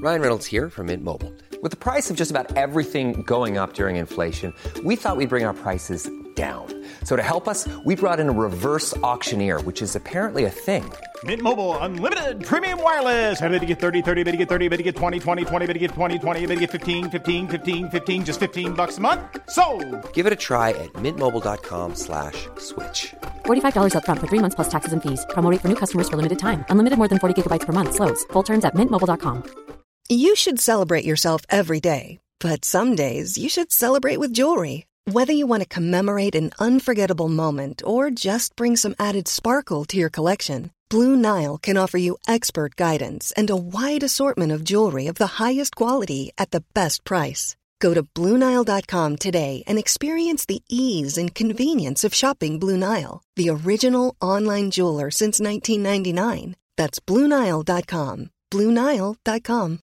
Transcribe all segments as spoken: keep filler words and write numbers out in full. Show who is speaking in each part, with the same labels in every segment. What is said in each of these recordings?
Speaker 1: Ryan Reynolds here from Mint Mobile. With the price of just about everything going up during inflation, we thought we'd bring our prices down. So to help us, we brought in a reverse auctioneer, which is apparently a thing.
Speaker 2: Mint Mobile Unlimited Premium Wireless. How to get thirty, thirty, how to get thirty, how to get twenty, twenty, twenty, how to get twenty, twenty, how to get fifteen, fifteen, fifteen, fifteen, just fifteen bucks a month? Sold!
Speaker 1: Give it a try at mintmobile.com slash switch.
Speaker 3: forty-five dollars up front for three months plus taxes and fees. Promo rate for new customers for limited time. Unlimited more than forty gigabytes per month. Slows full terms at mint mobile dot com.
Speaker 4: You should celebrate yourself every day. But some days you should celebrate with jewelry. Whether you want to commemorate an unforgettable moment or just bring some added sparkle to your collection, Blue Nile can offer you expert guidance and a wide assortment of jewelry of the highest quality at the best price. Go to blue nile dot com today and experience the ease and convenience of shopping Blue Nile, the original online jeweler since nineteen ninety-nine. That's blue nile dot com. blue nile dot com.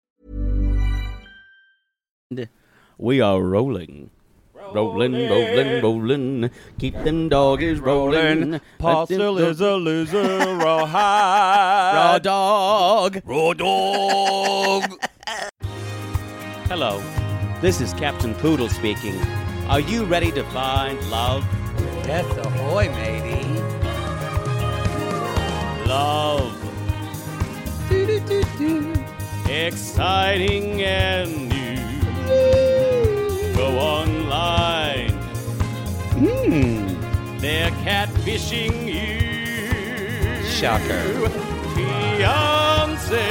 Speaker 5: We are rolling. Rolling, rolling, rolling. Keep them doggies rolling.
Speaker 6: Paul still is a loser. Raw high.
Speaker 5: Raw dog.
Speaker 6: Raw dog.
Speaker 5: Hello. This is Captain Poodle speaking. Are you ready to find love?
Speaker 6: Death ahoy, matey.
Speaker 5: Love. Do-do-do-do. Exciting and new. Go online.
Speaker 6: Hmm.
Speaker 5: They're catfishing you.
Speaker 6: Shocker.
Speaker 5: Fiancé.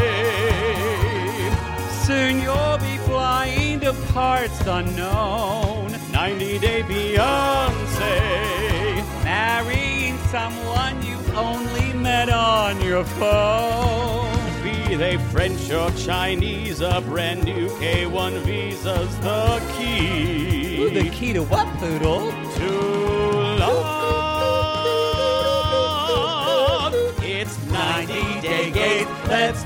Speaker 6: Soon you'll be flying to parts unknown.
Speaker 5: ninety Day Fiancé.
Speaker 6: Marrying someone you only met on your phone.
Speaker 5: Be they French or Chinese, a brand new K one visa's the key.
Speaker 6: Ooh, the key to what, Poodle?
Speaker 5: To love. It's ninety Day Gate. Let's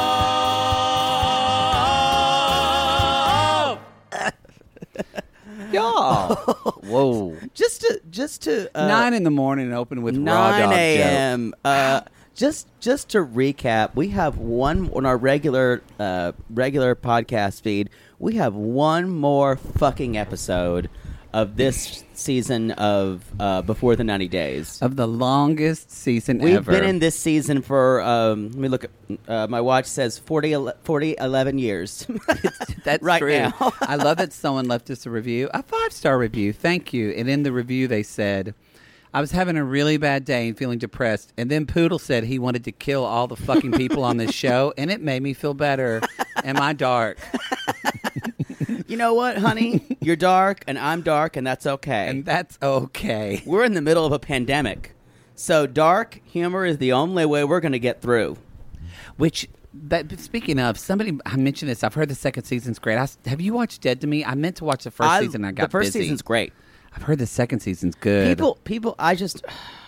Speaker 5: love.
Speaker 6: Y'all.
Speaker 5: Whoa.
Speaker 6: Just to, just to uh,
Speaker 7: Nine in the morning, open with raw dog
Speaker 5: nine
Speaker 7: jokes.
Speaker 5: a.m. Uh, just just to recap, we have one on our regular uh, regular podcast feed. We have one more fucking episode of this season of uh, Before the ninety Days.
Speaker 7: Of the longest season
Speaker 5: We've
Speaker 7: ever.
Speaker 5: been in this season for, um, let me look, at, uh, my watch says forty, forty eleven years.
Speaker 7: That's
Speaker 5: right
Speaker 7: true.
Speaker 5: now.
Speaker 7: I love that someone left us a review, a five-star review. Thank you. And in the review they said, I was having a really bad day and feeling depressed. And then Poodle said he wanted to kill all the fucking people on this show, and it made me feel better. Am I dark?
Speaker 5: You know what, honey? You're dark, and I'm dark, and that's okay.
Speaker 7: And that's okay.
Speaker 5: We're in the middle of a pandemic. So dark humor is the only way we're going to get through.
Speaker 7: Which, that, speaking of, somebody, I mentioned this. I've heard the second season's great. I, have you watched Dead to Me? I meant to watch the first
Speaker 5: I,
Speaker 7: season. I got
Speaker 5: The first
Speaker 7: busy.
Speaker 5: season's great.
Speaker 7: I've heard the second season's good.
Speaker 5: People, people, I just,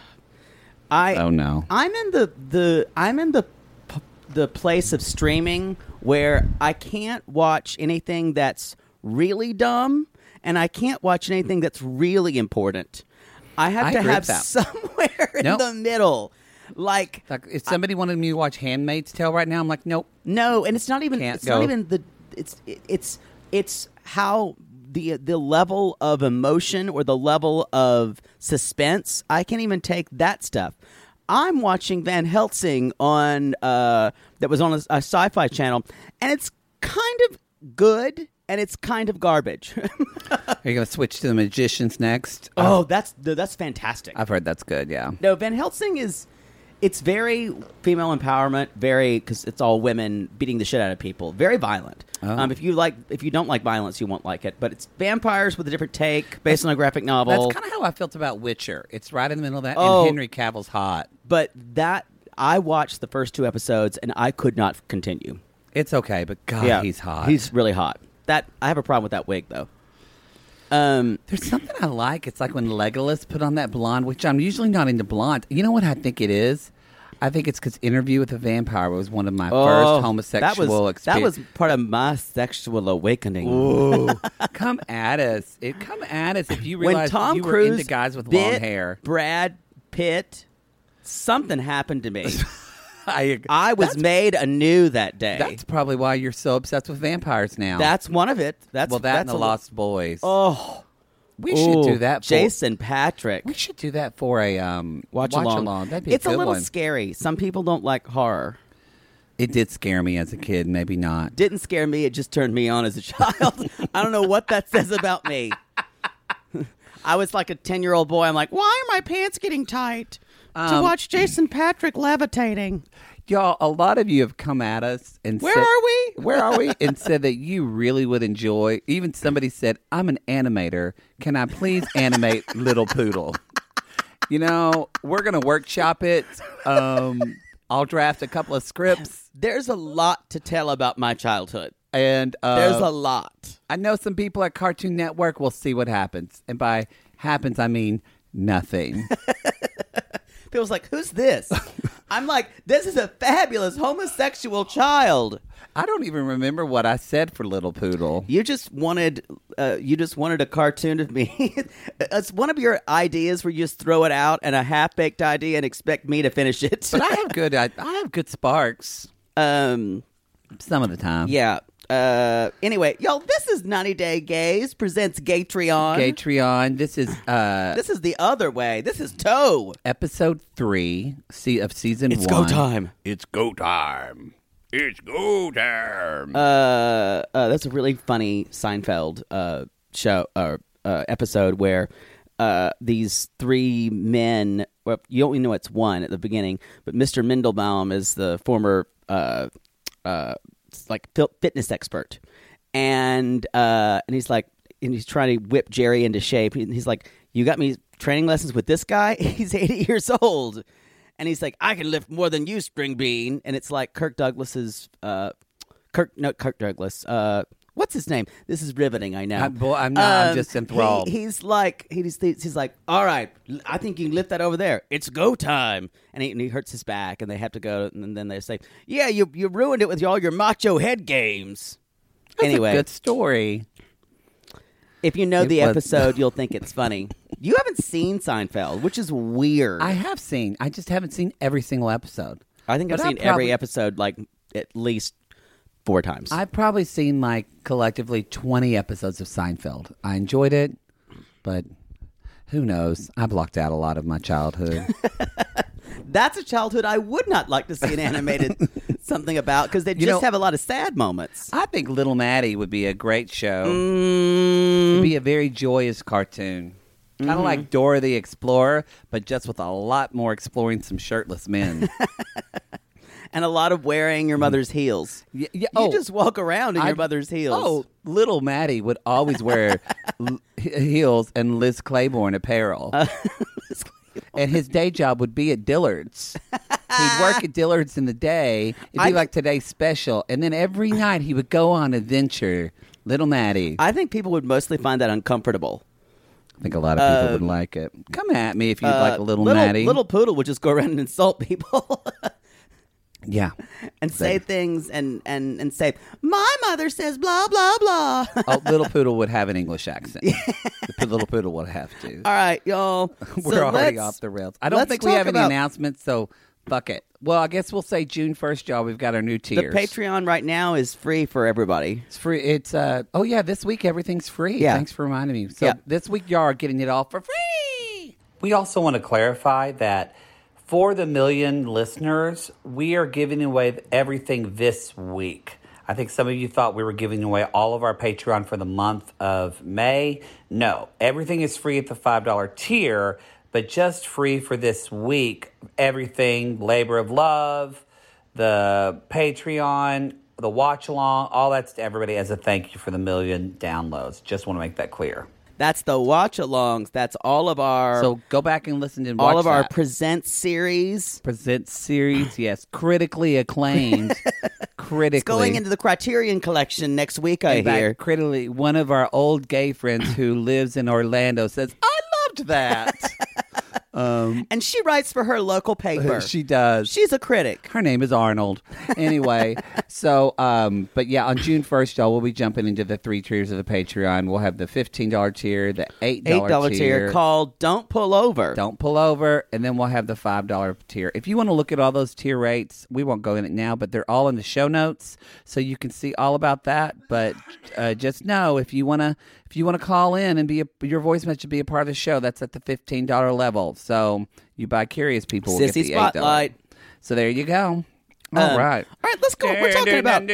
Speaker 5: I.
Speaker 7: Oh no.
Speaker 5: I'm in the the I'm in the the place of streaming where I can't watch anything that's really dumb, and I can't watch anything that's really important. I have
Speaker 7: I
Speaker 5: to
Speaker 7: agree
Speaker 5: have
Speaker 7: with that.
Speaker 5: somewhere in
Speaker 7: Nope.
Speaker 5: the middle. Like,
Speaker 7: Like, if somebody wanted me to watch Handmaid's Tale right now, I'm like, nope.
Speaker 5: no, and it's not even.
Speaker 7: Can't
Speaker 5: it's
Speaker 7: go.
Speaker 5: not even the. It's it, it's it's how the the level of emotion or the level of suspense. I can't even take that stuff. I'm watching Van Helsing on uh, that was on a, a sci-fi channel, and it's kind of good. And it's kind of garbage.
Speaker 7: Are you going to switch to The Magicians next?
Speaker 5: Oh, that's that's fantastic.
Speaker 7: I've heard that's good, yeah.
Speaker 5: No, Van Helsing is, it's very female empowerment, very, because it's all women beating the shit out of people. Very violent.
Speaker 7: Oh.
Speaker 5: Um, if you like, if you don't like violence, you won't like it. But it's vampires with a different take, based on a graphic novel.
Speaker 7: That's kind of how I felt about Witcher. It's right in the middle of that,
Speaker 5: Oh.
Speaker 7: and Henry Cavill's hot.
Speaker 5: But that, I watched the first two episodes, and I could not continue.
Speaker 7: It's okay, but God,
Speaker 5: yeah,
Speaker 7: he's hot.
Speaker 5: He's really hot. That I have a problem with that wig, though. Um,
Speaker 7: There's something I like. It's like when Legolas put on that blonde, which I'm usually not into blonde. You know what I think it is? I think it's because Interview with a Vampire was one of my
Speaker 5: oh,
Speaker 7: first homosexual
Speaker 5: that was,
Speaker 7: experiences.
Speaker 5: That was part of my sexual awakening.
Speaker 7: Ooh. Come at us. It, come at us if you
Speaker 5: When
Speaker 7: realize
Speaker 5: Tom
Speaker 7: you were
Speaker 5: Cruise
Speaker 7: into guys with
Speaker 5: bit
Speaker 7: long hair.
Speaker 5: Brad Pitt, something happened to me.
Speaker 7: I,
Speaker 5: I was
Speaker 7: that's,
Speaker 5: made anew that day.
Speaker 7: That's probably why you're so obsessed with vampires now.
Speaker 5: That's one of it. That's
Speaker 7: well, that
Speaker 5: that's
Speaker 7: and the
Speaker 5: a,
Speaker 7: Lost Boys.
Speaker 5: Oh,
Speaker 7: we should
Speaker 5: ooh,
Speaker 7: do that. For,
Speaker 5: Jason Patrick.
Speaker 7: We should do that for a um,
Speaker 5: watch,
Speaker 7: watch
Speaker 5: along.
Speaker 7: along. That'd be
Speaker 5: it's
Speaker 7: a, good
Speaker 5: a little
Speaker 7: one.
Speaker 5: scary. Some people don't like horror.
Speaker 7: It did scare me as a kid. Maybe not.
Speaker 5: Didn't scare me. It just turned me on as a child. I don't know what that says about me. I was like a ten-year-old boy. I'm like, why are my pants getting tight?
Speaker 7: Um,
Speaker 5: to watch Jason Patrick levitating.
Speaker 7: Y'all, a lot of you have come at us and
Speaker 5: Where
Speaker 7: said,
Speaker 5: are we?
Speaker 7: Where are we? And said that you really would enjoy. Even somebody said, I'm an animator. Can I please animate Little Poodle? You know, we're going to workshop it. Um, I'll draft a couple of scripts.
Speaker 5: There's a lot to tell about my childhood.
Speaker 7: And uh,
Speaker 5: There's a lot.
Speaker 7: I know some people at Cartoon Network will see what happens. And by happens, I mean nothing.
Speaker 5: People's like, who's this? I'm like, this is a fabulous homosexual child.
Speaker 7: I don't even remember what I said for Little Poodle.
Speaker 5: You just wanted, uh, you just wanted a cartoon of me. It's one of your ideas where you just throw it out and a half-baked idea and expect me to finish it.
Speaker 7: But I have good, I, I have good sparks.
Speaker 5: Um,
Speaker 7: some of the time.
Speaker 5: Yeah. Uh, anyway, y'all, this is ninety Day Gays presents Gatreon.
Speaker 7: Gatreon. This is uh,
Speaker 5: this is the other way. This is Toe.
Speaker 7: Episode three of season
Speaker 5: it's
Speaker 7: one.
Speaker 5: It's go time.
Speaker 7: It's go time. It's go time.
Speaker 5: Uh, uh, that's a really funny Seinfeld uh show or uh, uh, episode where uh these three men. Well, you only know it's one at the beginning, but Mister Mendelbaum is the former uh uh. like fitness expert, and uh, and he's like, and he's trying to whip Jerry into shape. He's like, "You got me training lessons with this guy? He's eighty years old," and he's like, "I can lift more than you, Spring Bean." And it's like Kirk Douglas's, uh, Kirk, no, Kirk Douglas. Uh, what's his name? This is riveting. I know.
Speaker 7: I'm, boy, I'm not.
Speaker 5: Um,
Speaker 7: I'm just enthralled.
Speaker 5: He, he's like, he's he's like, "All right, I think you can lift that over there. It's go time." And he, and he hurts his back, and they have to go. And then they say, "Yeah, you you ruined it with all your macho head games."
Speaker 7: That's
Speaker 5: anyway,
Speaker 7: a good story.
Speaker 5: If you know
Speaker 7: It
Speaker 5: the
Speaker 7: was-
Speaker 5: episode, you'll think it's funny. You haven't seen Seinfeld, which is weird.
Speaker 7: I have seen. I just haven't seen every single episode.
Speaker 5: I think I've
Speaker 7: But I
Speaker 5: seen
Speaker 7: probably-
Speaker 5: every episode like at least four times.
Speaker 7: I've probably seen like collectively twenty episodes of Seinfeld. I enjoyed it, but who knows? I blocked out a lot of my childhood.
Speaker 5: That's a childhood I would not like to see an animated something about because they
Speaker 7: You
Speaker 5: just
Speaker 7: know-
Speaker 5: have a lot of sad moments.
Speaker 7: I think Little Maddie would be a great show.
Speaker 5: Mm,
Speaker 7: It'd be a very joyous cartoon. Kind of
Speaker 5: Mm-hmm.
Speaker 7: like Dora the Explorer, but just with a lot more exploring some shirtless men.
Speaker 5: and a lot of wearing your mother's heels.
Speaker 7: Y- yeah,
Speaker 5: You
Speaker 7: oh,
Speaker 5: just walk around in
Speaker 7: I-
Speaker 5: your mother's heels.
Speaker 7: Oh, Little Maddie would always wear l- heels and Liz Claiborne apparel.
Speaker 5: Uh,
Speaker 7: And his day job would be at Dillard's. He'd work at Dillard's in the day. It'd be
Speaker 5: I-
Speaker 7: like today's special. And then every night he would go on adventure. Little Maddie. I
Speaker 5: I think people would mostly find that uncomfortable.
Speaker 7: think a lot of people
Speaker 5: uh,
Speaker 7: would like it. Come at me if you'd
Speaker 5: Uh,
Speaker 7: like a Little,
Speaker 5: little
Speaker 7: Maddie.
Speaker 5: Little Poodle would just go around and insult people
Speaker 7: Yeah.
Speaker 5: and say things and, and, and say, "My mother says blah, blah, blah."
Speaker 7: Oh, Little Poodle would have an English accent. The Little Poodle would have to.
Speaker 5: All right, y'all.
Speaker 7: We're
Speaker 5: So
Speaker 7: already
Speaker 5: let's-
Speaker 7: off the rails. I don't
Speaker 5: let's
Speaker 7: think we
Speaker 5: talk
Speaker 7: have any
Speaker 5: about-
Speaker 7: announcements, so fuck it. Well, I guess we'll say June first, y'all. We've got our new
Speaker 5: The
Speaker 7: tiers.
Speaker 5: Patreon right now is free for everybody.
Speaker 7: It's free. It's uh oh yeah, this week everything's free.
Speaker 5: Yeah.
Speaker 7: Thanks for reminding me. So
Speaker 5: Yeah.
Speaker 7: this week y'all are getting it all for free. We also want to clarify that for the million listeners, we are giving away everything this week. I think some of you thought we were giving away all of our Patreon for the month of May. No, everything is free at the five dollar tier, but just free for this week. Everything, Labor of Love, the Patreon, the watch along, all that's to everybody as a thank you for the million downloads. Just want to make that clear.
Speaker 5: That's the watch alongs. That's all of our
Speaker 7: So go back and listen and watch
Speaker 5: all of our
Speaker 7: that.
Speaker 5: present series.
Speaker 7: Present series, yes, critically acclaimed. critically.
Speaker 5: It's going into the Criterion Collection next week, I
Speaker 7: In fact,
Speaker 5: hear.
Speaker 7: critically, one of our old gay friends who lives in Orlando says, "I loved that." Um,
Speaker 5: and she writes for her local paper.
Speaker 7: she does.
Speaker 5: She's a critic.
Speaker 7: Her name is Arnold. Anyway, so, um, but yeah, on June first, y'all, we'll be jumping into the three tiers of the Patreon. We'll have the fifteen dollars tier, the eight dollars,
Speaker 5: eight dollars tier,
Speaker 7: tier
Speaker 5: called Don't Pull Over.
Speaker 7: Don't Pull Over, and then we'll have the five dollars tier. If you want to look at all those tier rates, we won't go in it now, but they're all in the show notes, so you can see all about that. But uh, just know, if you want to if you want to call in and be a, your voice message be a part of the show, that's at the fifteen dollars level. So you by curious people will
Speaker 5: Sissy
Speaker 7: get the eight dollars.
Speaker 5: Spotlight.
Speaker 7: So there you go. All
Speaker 5: Um,
Speaker 7: right.
Speaker 5: All right, let's go. We're talking about.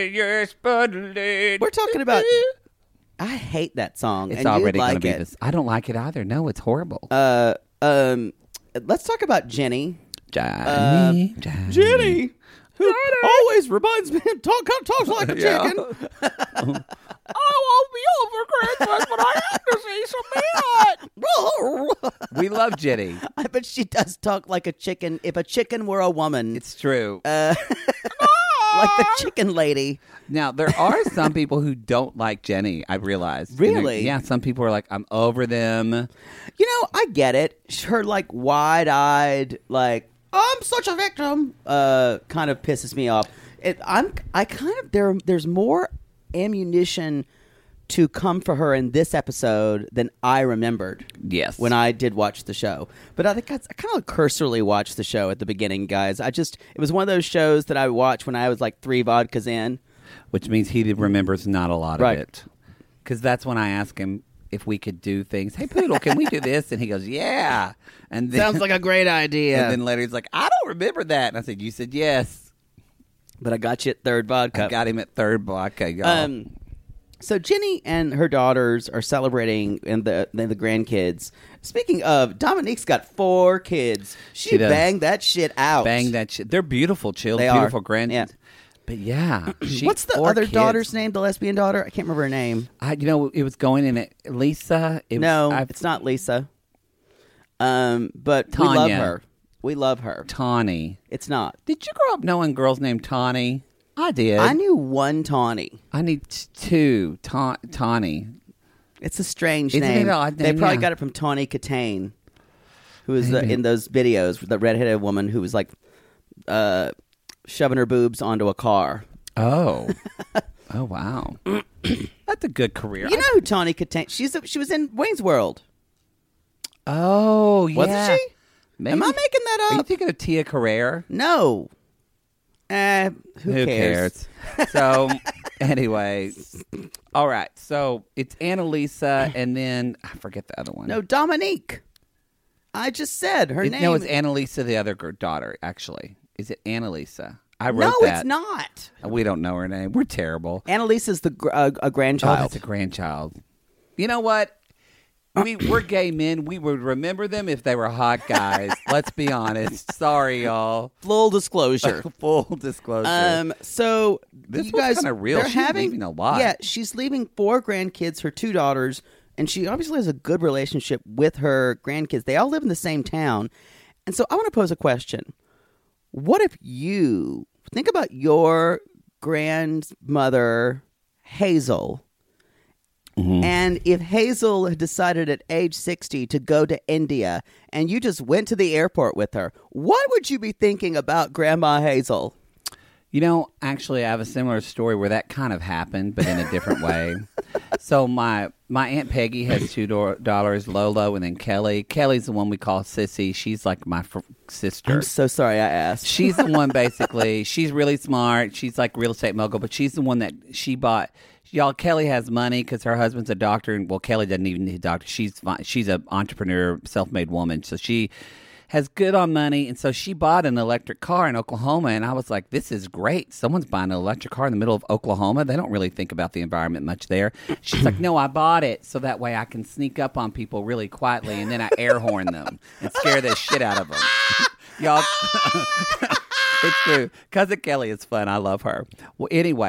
Speaker 5: We're talking about. I hate that song.
Speaker 7: It's
Speaker 5: and
Speaker 7: already
Speaker 5: you like
Speaker 7: going to be
Speaker 5: it.
Speaker 7: this. I don't like it either. No, it's horrible.
Speaker 5: Uh, um, let's talk about Jenny.
Speaker 7: Johnny, Johnny.
Speaker 5: Jenny, who always reminds me of talk, kind of talks like a
Speaker 7: Yeah.
Speaker 5: chicken. I won't be over Christmas, but I have to see some meat.
Speaker 7: We love Jenny.
Speaker 5: I bet she does talk like a chicken. If a chicken were a woman,
Speaker 7: It's true.
Speaker 5: like the chicken lady.
Speaker 7: Now, there are some people who don't like Jenny, I realize. And
Speaker 5: Really?
Speaker 7: they're- Yeah, some people are like, I'm over them.
Speaker 5: You know, I get it. Her like wide-eyed, like I'm such a victim, uh, kind of pisses me off. It, I'm, I kind of there. There's more ammunition to come for her in this episode than I remembered.
Speaker 7: Yes.
Speaker 5: When I did watch the show, but I think I, I kind of cursorily watched the show at the beginning, guys. I just it was one of those shows that I watched when I was like three vodkas in.
Speaker 7: Which means he remembers not a lot
Speaker 5: Right.
Speaker 7: of it. Because that's when I ask him if we could do things. Hey, Poodle, can we do this? And he goes, yeah. And then,
Speaker 5: Sounds like a great idea.
Speaker 7: And then later he's like, I don't remember that. And I said, you said yes.
Speaker 5: But I got you at third vodka.
Speaker 7: I got him at third vodka, y'all.
Speaker 5: Um, so Jenny and her daughters are celebrating, and the the, the grandkids. Speaking of, Dominique's got four kids. She,
Speaker 7: She does.
Speaker 5: banged that shit out.
Speaker 7: Bang that shit. They're beautiful children,
Speaker 5: They are.
Speaker 7: beautiful grand.
Speaker 5: Yeah.
Speaker 7: But yeah, she,
Speaker 5: What's the
Speaker 7: four
Speaker 5: other
Speaker 7: kids.
Speaker 5: daughter's name? The lesbian daughter? I can't remember her name.
Speaker 7: I, you know, it was going in at Lisa. It
Speaker 5: no,
Speaker 7: was, I've-
Speaker 5: it's not Lisa. Um, but we
Speaker 7: Tanya.
Speaker 5: love her. We love her.
Speaker 7: Tawny.
Speaker 5: It's not.
Speaker 7: Did you grow up knowing girls named Tawny? I did.
Speaker 5: I knew one Tawny.
Speaker 7: I need t- two. Ta- Tawny.
Speaker 5: It's a strange
Speaker 7: Isn't it
Speaker 5: name.
Speaker 7: an odd
Speaker 5: They
Speaker 7: name?
Speaker 5: probably
Speaker 7: Yeah.
Speaker 5: got it from Tawny Katane, who was the,
Speaker 7: Maybe.
Speaker 5: in those videos, the redheaded woman who was like uh, shoving her boobs onto a car.
Speaker 7: Oh. Oh, wow. That's a good career.
Speaker 5: You know who Tawny Katane? She's a, she was in Wayne's World.
Speaker 7: Oh, yeah.
Speaker 5: Wasn't she?
Speaker 7: Maybe.
Speaker 5: Am I making that
Speaker 7: Are you
Speaker 5: up?
Speaker 7: thinking of Tia Carrere?
Speaker 5: No. Uh, who,
Speaker 7: Who
Speaker 5: cares?
Speaker 7: cares? So, anyway. All right. So, it's Annalisa, and then I forget the other one.
Speaker 5: No, Dominique. I just said her
Speaker 7: It-
Speaker 5: name.
Speaker 7: No, it's Annalisa, the other gr- daughter, actually. Is it Annalisa? I wrote
Speaker 5: No,
Speaker 7: that.
Speaker 5: it's not.
Speaker 7: We don't know her name. We're terrible.
Speaker 5: Annalisa's the gr- uh, a
Speaker 7: Oh,
Speaker 5: grandchild.
Speaker 7: that's a grandchild. You know what? We, we're gay men. We would remember them if they were hot guys. Let's be honest. Sorry, y'all.
Speaker 5: Full disclosure.
Speaker 7: Full disclosure.
Speaker 5: Um. So
Speaker 7: This
Speaker 5: you
Speaker 7: was
Speaker 5: guys
Speaker 7: kinda real.
Speaker 5: they're
Speaker 7: She's
Speaker 5: having,
Speaker 7: leaving a lot.
Speaker 5: Yeah, she's leaving four grandkids, her two daughters, and she obviously has a good relationship with her grandkids. They all live in the same town, and so I want to pose a question: what if you think about your grandmother Hazel?
Speaker 7: Mm-hmm.
Speaker 5: And if Hazel had decided at age sixty to go to India and you just went to the airport with her, what would you be thinking about Grandma Hazel?
Speaker 7: You know, actually, I have a similar story where that kind of happened, but in a different way. So my my Aunt Peggy has two do- daughters, Lolo and then Kelly. Kelly's the one we call Sissy. She's like my fr- sister.
Speaker 5: I'm so sorry I asked.
Speaker 7: She's the one basically. She's really smart. She's like real estate mogul, but she's the one that she bought. Y'all, Kelly has money because her husband's a doctor, and well, Kelly doesn't even need a doctor. She's fine. She's an entrepreneur, self-made woman, so she has good on money, and so she bought an electric car in Oklahoma, and I was like, this is great. Someone's buying an electric car in the middle of Oklahoma. They don't really think about the environment much there. She's like, no, I bought it so that way I can sneak up on people really quietly, and then I air horn them and scare the shit out of them. Y'all, it's true. Cousin Kelly is fun. I love her. Well, anyway,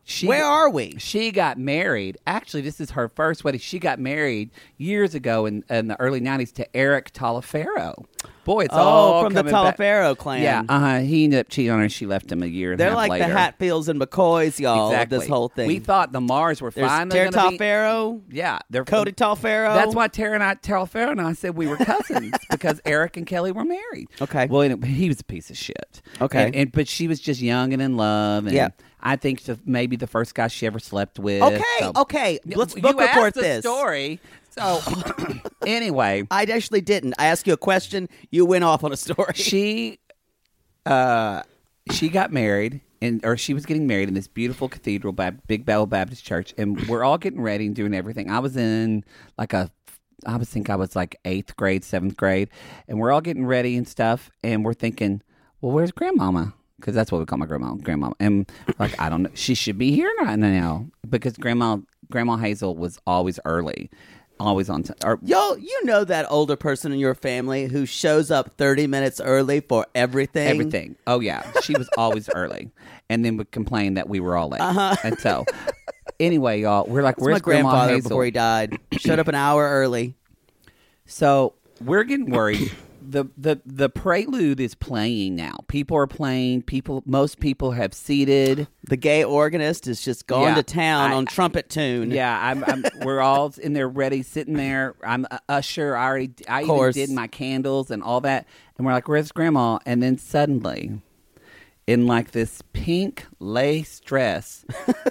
Speaker 7: She,
Speaker 5: Where are we?
Speaker 7: She got married. Actually, this is her first wedding. She got married years ago in, in the early nineties to Eric Taliaferro. Boy, it's
Speaker 5: oh,
Speaker 7: all
Speaker 5: from the
Speaker 7: coming back.
Speaker 5: Taliaferro clan.
Speaker 7: Yeah, uh-huh. He ended up cheating on her and she left him a year and
Speaker 5: They're
Speaker 7: a half
Speaker 5: like
Speaker 7: later.
Speaker 5: the Hatfields and McCoys, y'all,
Speaker 7: Exactly.
Speaker 5: of this whole thing.
Speaker 7: We thought the Mars were
Speaker 5: There's
Speaker 7: finally
Speaker 5: Tara
Speaker 7: going to be...
Speaker 5: Taliaferro,
Speaker 7: Yeah. They're,
Speaker 5: Cody Taliaferro.
Speaker 7: That's why Tara and I, Taliaferro and I said we were cousins because Eric and Kelly were married.
Speaker 5: Okay.
Speaker 7: Well, anyway, he was a piece of shit.
Speaker 5: Okay.
Speaker 7: And, and But she was just young and in love. And
Speaker 5: Yeah.
Speaker 7: I think the, maybe the first guy she ever slept with.
Speaker 5: Okay,
Speaker 7: so.
Speaker 5: okay. Let's
Speaker 7: you
Speaker 5: book
Speaker 7: asked
Speaker 5: report
Speaker 7: the
Speaker 5: this.
Speaker 7: story. So, anyway.
Speaker 5: I actually didn't. I asked you a question. You went off on a story.
Speaker 7: She, uh, she got married, and or she was getting married in this beautiful cathedral, Bab- Big Bell Baptist Church, and we're all getting ready and doing everything. I was in like a, I was think I was like eighth grade, seventh grade, and we're all getting ready and stuff, and we're thinking, well, where's Grandmama? Because that's what we call my grandma, grandma. And like, I don't know, she should be here right now because Grandma, Grandma Hazel was always early. Always on time. Or,
Speaker 5: Yo, you know that older person in your family who shows up thirty minutes early for everything?
Speaker 7: Everything. Oh, yeah. She was always early. And then would complain that we were all late. Uh-huh. And so, anyway, y'all, we're like,
Speaker 5: That's
Speaker 7: where's
Speaker 5: my
Speaker 7: Grandma
Speaker 5: grandfather
Speaker 7: Hazel?
Speaker 5: before he died. Showed up an hour early.
Speaker 7: So, we're getting worried. The, the the prelude is playing now. People are playing. People, most people have seated.
Speaker 5: The gay organist is just going
Speaker 7: Yeah,
Speaker 5: to town
Speaker 7: I-
Speaker 5: on trumpet tune.
Speaker 7: Yeah, I'm, I'm. We're all in there, ready, sitting there. I'm a usher. I already, I even
Speaker 5: course.
Speaker 7: did my candles and all that. And we're like, "Where's Grandma?" And then suddenly, in like this pink lace dress,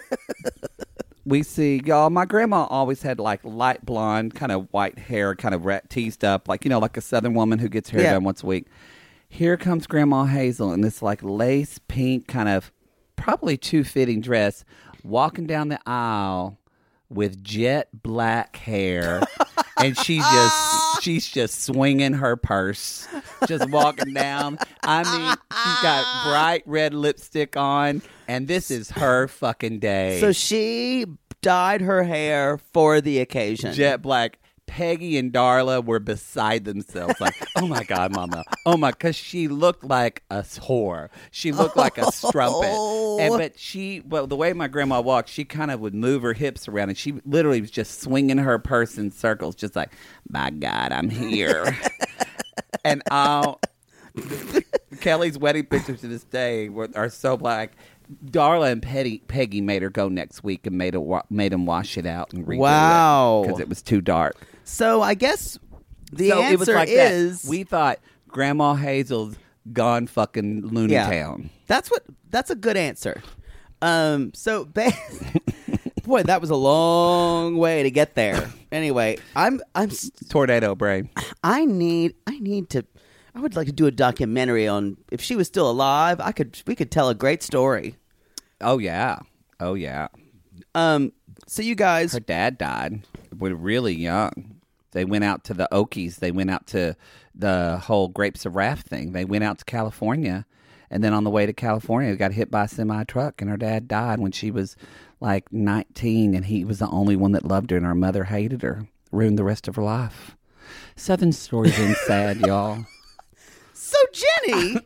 Speaker 7: we see y'all. My grandma always had like light blonde, kind of white hair, kind of rat- teased up, like you know, like a Southern woman who gets hair
Speaker 5: Yeah.
Speaker 7: done once a week. Here comes Grandma Hazel in this like lace pink, kind of probably too fitting dress, walking down the aisle with jet black hair, and she just she's just swinging her purse, just walking down. I mean, she's got bright red lipstick on, and this is her fucking day.
Speaker 5: So she dyed her hair for the occasion.
Speaker 7: Jet black. Peggy and Darla were beside themselves, like, "Oh my God, Mama! Oh my!" Because she looked like a whore. She looked like a strumpet. And but she, well, the way my grandma walked, she kind of would move her hips around, and she literally was just swinging her purse in circles, just like, "My God, I'm here." And I'll, Kelly's wedding pictures to this day were, are so black. Darla and Petty, Peggy made her go next week and made, a, made them wash it out and redo
Speaker 5: Wow.
Speaker 7: it because it was too dark.
Speaker 5: So I guess the
Speaker 7: so
Speaker 5: answer
Speaker 7: it was like
Speaker 5: is
Speaker 7: that. We thought Grandma Hazel's gone fucking loony
Speaker 5: yeah.
Speaker 7: town.
Speaker 5: That's what. That's a good answer. Um. So, ba- boy, that was a long way to get there. Anyway, I'm. I'm.
Speaker 7: Tornado brain.
Speaker 5: I need. I need to. I would like to do a documentary on if she was still alive. I could. We could tell a great story.
Speaker 7: Oh yeah. Oh yeah.
Speaker 5: Um. So you guys.
Speaker 7: Her dad died when really young. They went out to the Okies. They went out to the whole Grapes of Wrath thing. They went out to California. And then on the way to California, they got hit by a semi-truck. And her dad died when she was like nineteen. And he was the only one that loved her. And her mother hated her. Ruined the rest of her life. Southern stories ain't sad, y'all.
Speaker 5: So Jenny.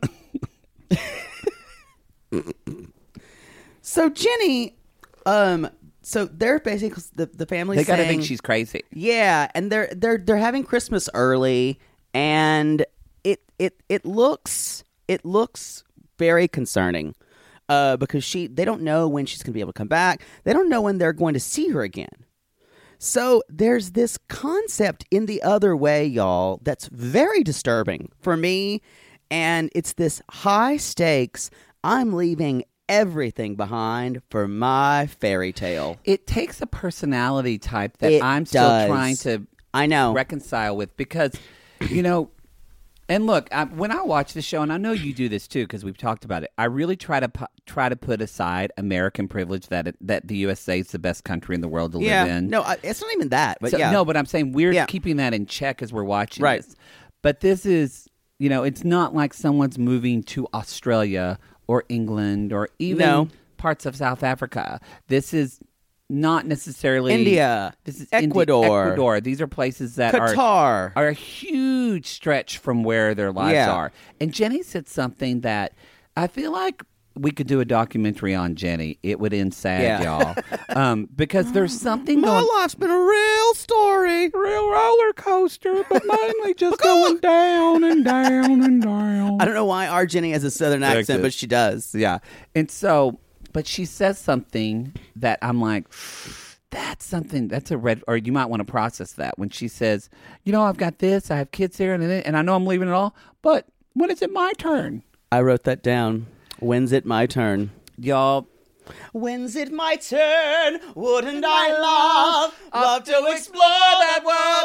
Speaker 5: so Jenny. Um. So they're basically the the family.
Speaker 7: They got to
Speaker 5: saying,
Speaker 7: think she's crazy.
Speaker 5: Yeah, and they're they're they're having Christmas early, and it it it looks it looks very concerning, uh, because she they don't know when she's going to be able to come back. They don't know when they're going to see her again. So there's this concept in the other way, y'all, that's very disturbing for me, and it's this high stakes. I'm leaving everything behind for my fairy tale.
Speaker 7: It takes a personality type that
Speaker 5: It
Speaker 7: I'm still
Speaker 5: does.
Speaker 7: trying to
Speaker 5: I know.
Speaker 7: reconcile with because, you know, and look, I, when I watch the show, and I know you do this too because we've talked about it, I really try to pu- try to put aside American privilege that it, that the U S A is the best country in the world to
Speaker 5: Yeah,
Speaker 7: live in.
Speaker 5: no, I- it's not even that, but
Speaker 7: So-
Speaker 5: yeah.
Speaker 7: No, but I'm saying we're
Speaker 5: Yeah.
Speaker 7: keeping that in check as we're watching
Speaker 5: Right.
Speaker 7: this. But this is, you know, it's not like someone's moving to Australia or England or even
Speaker 5: No.
Speaker 7: parts of South Africa. This is not necessarily
Speaker 5: India,
Speaker 7: This is
Speaker 5: Ecuador.
Speaker 7: Indi- Ecuador. These are places that are
Speaker 5: Qatar.
Speaker 7: are a huge stretch from where their lives
Speaker 5: Yeah.
Speaker 7: are. And Jenny said something that I feel like we could do a documentary on Jenny. It would end sad,
Speaker 5: Yeah.
Speaker 7: y'all. Um, because there's something
Speaker 5: My
Speaker 7: going.
Speaker 5: life's been a real story.
Speaker 7: Real roller coaster, but mainly just going down and down and down.
Speaker 5: I don't know why our Jenny has a southern accent,
Speaker 7: Accent.
Speaker 5: but she does.
Speaker 7: Yeah. And so, but she says something that I'm like, that's something, that's a red, or you might want to process that when she says, you know, I've got this, I have kids here, and, and I know I'm leaving it all, but when is it my turn?
Speaker 5: I wrote that down. When's it my turn?
Speaker 7: Y'all,
Speaker 5: When's it my turn? Wouldn't I love, love to explore that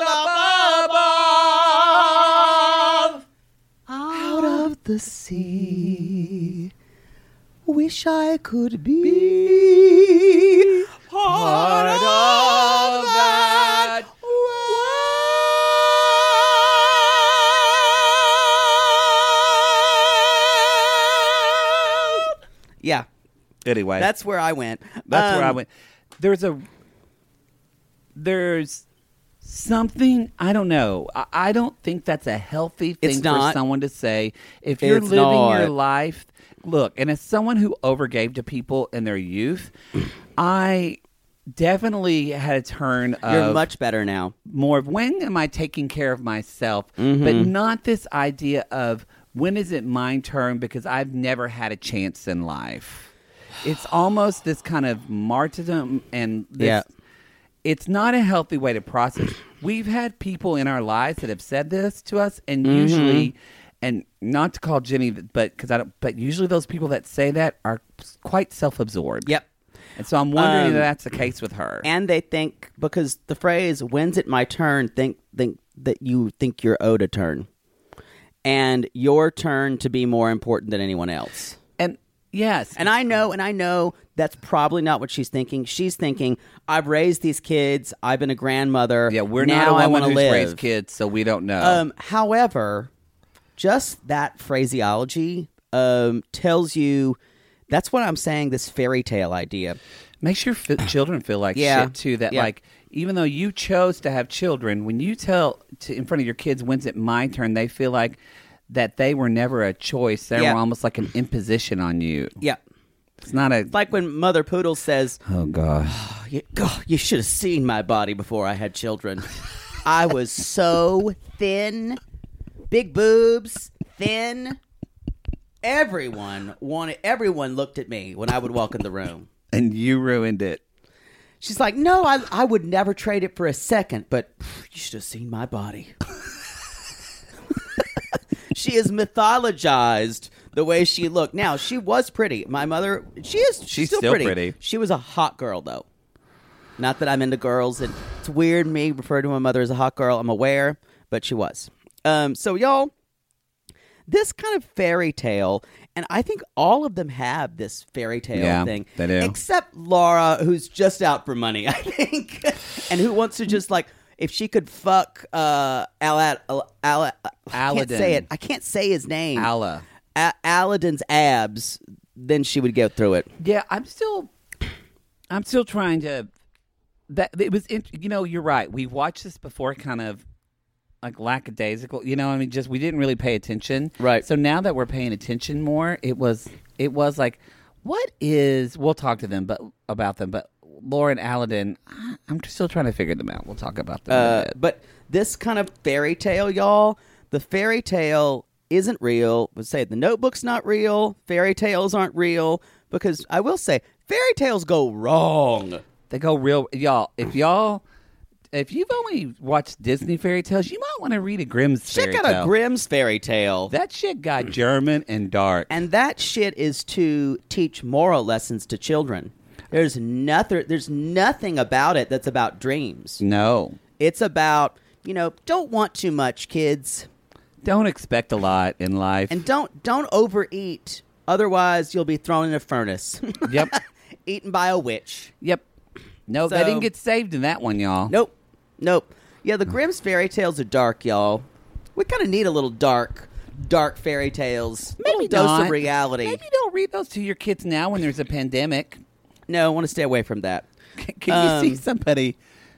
Speaker 5: world above? Out of the sea, wish I could be part of that world. Yeah.
Speaker 7: anyway.
Speaker 5: That's where I went.
Speaker 7: That's where I
Speaker 5: Um,
Speaker 7: went. There's a, there's something, I don't know. I, I don't think that's a healthy thing
Speaker 5: It's
Speaker 7: for
Speaker 5: not.
Speaker 7: someone to say. If you're
Speaker 5: It's
Speaker 7: living your
Speaker 5: not.
Speaker 7: life, look, and as someone who overgave to people in their youth, I definitely had a turn of
Speaker 5: You're much better now.
Speaker 7: more of when am I taking care of myself,
Speaker 5: Mm-hmm.
Speaker 7: but not this idea of when is it my turn because I've never had a chance in life. It's almost this kind of martyrdom and this,
Speaker 5: Yeah.
Speaker 7: it's not a healthy way to process. We've had people in our lives that have said this to us, and
Speaker 5: Mm-hmm.
Speaker 7: usually, and not to call Jenny, but because I don't, but usually those people that say that are quite self-absorbed.
Speaker 5: Yep.
Speaker 7: And so I'm wondering
Speaker 5: Um,
Speaker 7: if that's the case with her.
Speaker 5: And they think, because the phrase "when's it my turn," think think that you think you're owed a turn, and your turn to be more important than anyone else.
Speaker 7: And yes,
Speaker 5: And I know, and I know that's probably not what she's thinking. She's thinking, I've raised these kids. I've been a grandmother.
Speaker 7: yeah, we're
Speaker 5: now
Speaker 7: not a
Speaker 5: I
Speaker 7: woman
Speaker 5: want to
Speaker 7: who's
Speaker 5: live.
Speaker 7: raised kids, so we don't know.
Speaker 5: Um, however, just that phraseology um, tells you that's what I'm saying. This fairy tale idea.
Speaker 7: Makes your fi- children feel like
Speaker 5: Yeah.
Speaker 7: shit too. That
Speaker 5: Yeah.
Speaker 7: like even though you chose to have children, when you tell to, in front of your kids, "When's it my turn?" they feel like that they were never a choice. They
Speaker 5: Yeah.
Speaker 7: were almost like an imposition on you.
Speaker 5: Yeah,
Speaker 7: It's not a.
Speaker 5: it's like when Mother Poodle says,
Speaker 7: Oh God.
Speaker 5: You, God, you should have seen my body before I had children. I was so thin, big boobs, thin. Everyone wanted. Everyone looked at me when I would walk in the room.
Speaker 7: And you ruined it.
Speaker 5: She's like, "No, I, I would never trade it for a second, but you should have seen my body." She is mythologized the way she looked. Now, she was pretty. My mother, she is she's,
Speaker 7: She's
Speaker 5: still,
Speaker 7: still
Speaker 5: pretty.
Speaker 7: pretty.
Speaker 5: She was a hot girl, though. Not that I'm into girls. And it's weird me refer to my mother as a hot girl. I'm aware, but she was. Um, so, y'all, this kind of fairy tale, and I think all of them have this fairy tale
Speaker 7: Yeah,
Speaker 5: thing.
Speaker 7: they do.
Speaker 5: Except Laura, who's just out for money, I think, and who wants to just like, if she could fuck uh, Alad, Al, Al, I can't
Speaker 7: Aladdin.
Speaker 5: say it. I can't say his name.
Speaker 7: Allah.
Speaker 5: A- Aladdin's abs, then she would go through it.
Speaker 7: Yeah, I'm still, I'm still trying to. That it was, int- you know, you're right. We watched this before, kind of like lackadaisical. You know, I mean, just we didn't really pay attention.
Speaker 5: Right.
Speaker 7: So now that we're paying attention more, it was, it was like, what is? We'll talk to them, but about them, but. Laura and Aladdin, I'm still trying to figure them out. We'll talk about them. in a
Speaker 5: Uh,
Speaker 7: bit.
Speaker 5: but this kind of fairy tale, y'all, the fairy tale isn't real. Would say the Notebook's not real. Fairy tales aren't real because I will say fairy tales go wrong.
Speaker 7: They go real, y'all. If y'all, if you've only watched Disney fairy tales, you might want to read a Grimm's
Speaker 5: Check
Speaker 7: fairy
Speaker 5: out
Speaker 7: tale.
Speaker 5: a Grimm's fairy tale.
Speaker 7: That shit got German and dark.
Speaker 5: And that shit is to teach moral lessons to children. There's nothing. There's nothing about it that's about dreams.
Speaker 7: No,
Speaker 5: It's about, you know, don't want too much, kids,
Speaker 7: don't expect a lot in life.
Speaker 5: and don't don't overeat. Otherwise, you'll be thrown in a furnace,
Speaker 7: Yep,
Speaker 5: eaten by a witch.
Speaker 7: yep. No, they
Speaker 5: So-
Speaker 7: didn't get saved in that one, y'all.
Speaker 5: Nope, nope. Yeah, the Grimm's fairy tales are dark, y'all. We kind of need a little dark, dark fairy tales.
Speaker 7: Maybe
Speaker 5: little dose
Speaker 7: not.
Speaker 5: of reality.
Speaker 7: Maybe don't read those to your kids now when there's a pandemic.
Speaker 5: No, I want to stay away from that.
Speaker 7: Can, can
Speaker 5: Um,
Speaker 7: you see somebody?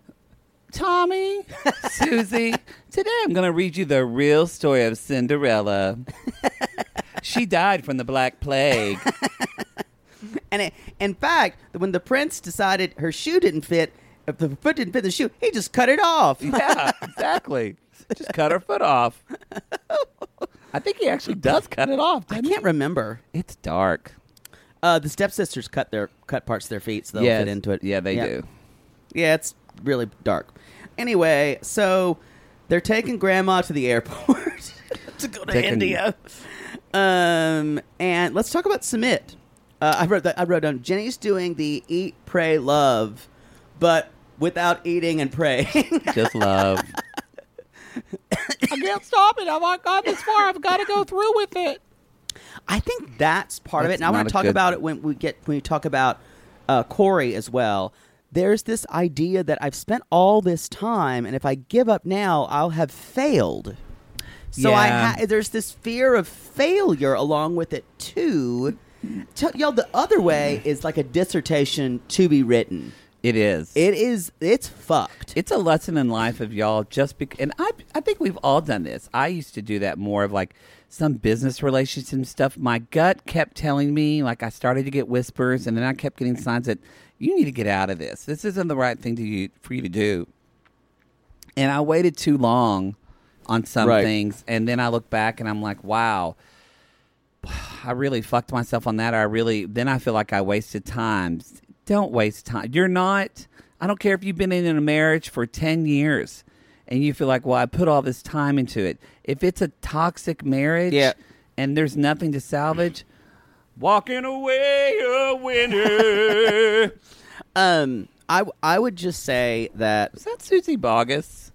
Speaker 7: Tommy, Susie, today I'm going to read you the real story of Cinderella. She died from the Black Plague.
Speaker 5: And it, in fact, when the prince decided her shoe didn't fit, if the foot didn't fit the shoe, he just cut it off.
Speaker 7: Yeah, exactly. Just cut her foot off. I think he actually does cut it off.
Speaker 5: I can't remember.
Speaker 7: It's dark.
Speaker 5: Uh, the stepsisters cut their cut parts of their feet so they'll
Speaker 7: Yes.
Speaker 5: fit into it.
Speaker 7: Yeah, they
Speaker 5: yeah.
Speaker 7: do.
Speaker 5: Yeah, it's really dark. Anyway, so they're taking Grandma to the airport to go to
Speaker 7: Taking-
Speaker 5: India. Um, and let's talk about Sumit. Uh, I wrote that. I wrote down Jenny's doing the eat, pray, love, but without eating and praying.
Speaker 7: Just love.
Speaker 6: I can't stop it. I've got this far. I've got to go through with it.
Speaker 5: I think that's part of it.
Speaker 7: That's
Speaker 5: And I want
Speaker 7: not
Speaker 5: to
Speaker 7: a
Speaker 5: talk
Speaker 7: good-
Speaker 5: about it when we get when we talk about uh, Corey as well. There's this idea that I've spent all this time, and if I give up now, I'll have failed. So I
Speaker 7: Yeah.
Speaker 5: ha- there's this fear of failure along with it too. Tell y'all the other way is like a dissertation to be written.
Speaker 7: It is.
Speaker 5: It is. It's fucked.
Speaker 7: It's a lesson in life of y'all just bec- and I I think we've all done this. I used to do that more of like some business relationship stuff. My gut kept telling me, like I started to get whispers, and then I kept getting signs that you need to get out of this. This isn't the right thing to you, for you to do. And I waited too long on some
Speaker 5: Right.
Speaker 7: things, and then I look back and I'm like, wow, I really fucked myself on that. Or I really then I feel like I wasted time. Don't waste time. You're not. I don't care if you've been in a marriage for ten years and you feel like, well, I put all this time into it. If it's a toxic marriage
Speaker 5: Yeah.
Speaker 7: and there's nothing to salvage, walking away a winner.
Speaker 5: Um, I I would just say that
Speaker 7: Is that Susie Bogus?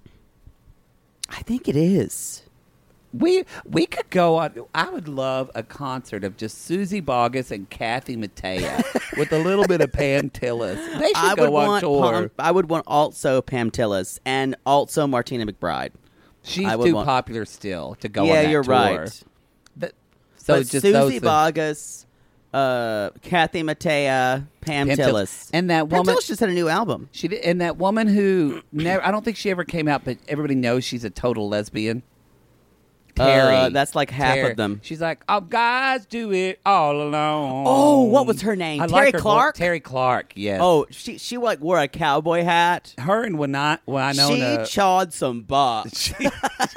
Speaker 5: I think it is.
Speaker 7: We we could go on. I would love a concert of just Susie Bogus and Kathy Mattea with a little bit of Pam Tillis. They should
Speaker 5: I
Speaker 7: go
Speaker 5: would
Speaker 7: on
Speaker 5: want
Speaker 7: tour.
Speaker 5: Pam- I would want also Pam Tillis and also Martina McBride.
Speaker 7: She's
Speaker 5: I would
Speaker 7: too
Speaker 5: want-
Speaker 7: popular still to go
Speaker 5: yeah,
Speaker 7: on that
Speaker 5: you're
Speaker 7: tour.
Speaker 5: right.
Speaker 7: But, so
Speaker 5: but
Speaker 7: just
Speaker 5: Susie
Speaker 7: those
Speaker 5: Bogus, uh, Kathy Mattea, Pam,
Speaker 7: Pam
Speaker 5: Tillis,
Speaker 7: Tillis. And that
Speaker 5: Pam
Speaker 7: woman-
Speaker 5: Tillis just had a new album.
Speaker 7: She did, and that woman who never. I don't think she ever came out, but everybody knows she's a total lesbian. Terry.
Speaker 5: Uh, that's like half
Speaker 7: Terry.
Speaker 5: of them.
Speaker 7: She's like, oh, guys do it all alone.
Speaker 5: Oh, what was her name?
Speaker 7: I
Speaker 5: Terry
Speaker 7: like her vo-
Speaker 5: Clark?
Speaker 7: Terry Clark. Yes.
Speaker 5: Oh, she she like wore a cowboy hat.
Speaker 7: her and Winona. Winona.
Speaker 5: She chawed some butt.
Speaker 7: She,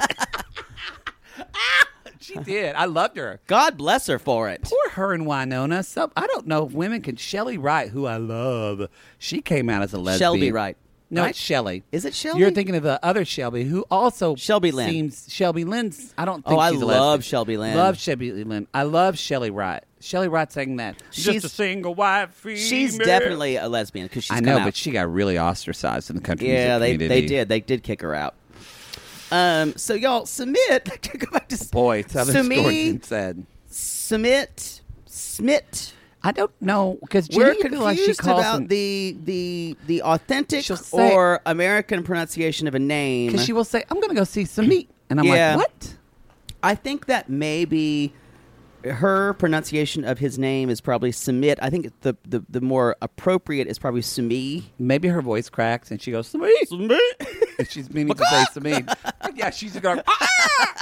Speaker 7: she did. I loved her.
Speaker 5: God bless her for it.
Speaker 7: Poor her and Winona. Some I don't know if women can. Shelley Wright, who I love, she came out as a lesbian.
Speaker 5: Shelby Wright.
Speaker 7: No,
Speaker 5: Right?
Speaker 7: it's Shelley.
Speaker 5: Is it Shelby?
Speaker 7: You're thinking of the other Shelby, who also
Speaker 5: Shelby Lynn.
Speaker 7: seems Shelby Lynn's. I don't think
Speaker 5: Oh, I
Speaker 7: she's a
Speaker 5: love
Speaker 7: lesbian.
Speaker 5: Shelby Lynn.
Speaker 7: Love Shelby Lynn. I love Shelley Wright. Shelley Wright saying that.
Speaker 5: She's-
Speaker 7: Just a single white female.
Speaker 5: She's definitely a lesbian because she's
Speaker 7: I know,
Speaker 5: come out.
Speaker 7: but she got really ostracized in the country
Speaker 5: Yeah,
Speaker 7: music
Speaker 5: they
Speaker 7: community.
Speaker 5: they did. They did kick her out. Um, so y'all submit. To go back to
Speaker 7: Boy, Southern
Speaker 5: Sumi-
Speaker 7: Scorpion said.
Speaker 5: submit, Smit.
Speaker 7: I don't know because
Speaker 5: We're
Speaker 7: Jenny feel like she
Speaker 5: confused
Speaker 7: calls
Speaker 5: about the the the authentic
Speaker 7: She'll say-
Speaker 5: or American pronunciation of a name.
Speaker 7: because she will say, "I'm going to go see some meat," and I'm
Speaker 5: Yeah.
Speaker 7: like, "What?"
Speaker 5: I think that maybe her pronunciation of his name is probably Sumit. I think the, the the more appropriate is probably Sumi.
Speaker 7: Maybe her voice cracks and she goes, "Sumi, Sumi." she's meaning to say Sumi. Yeah, she's going. Ah!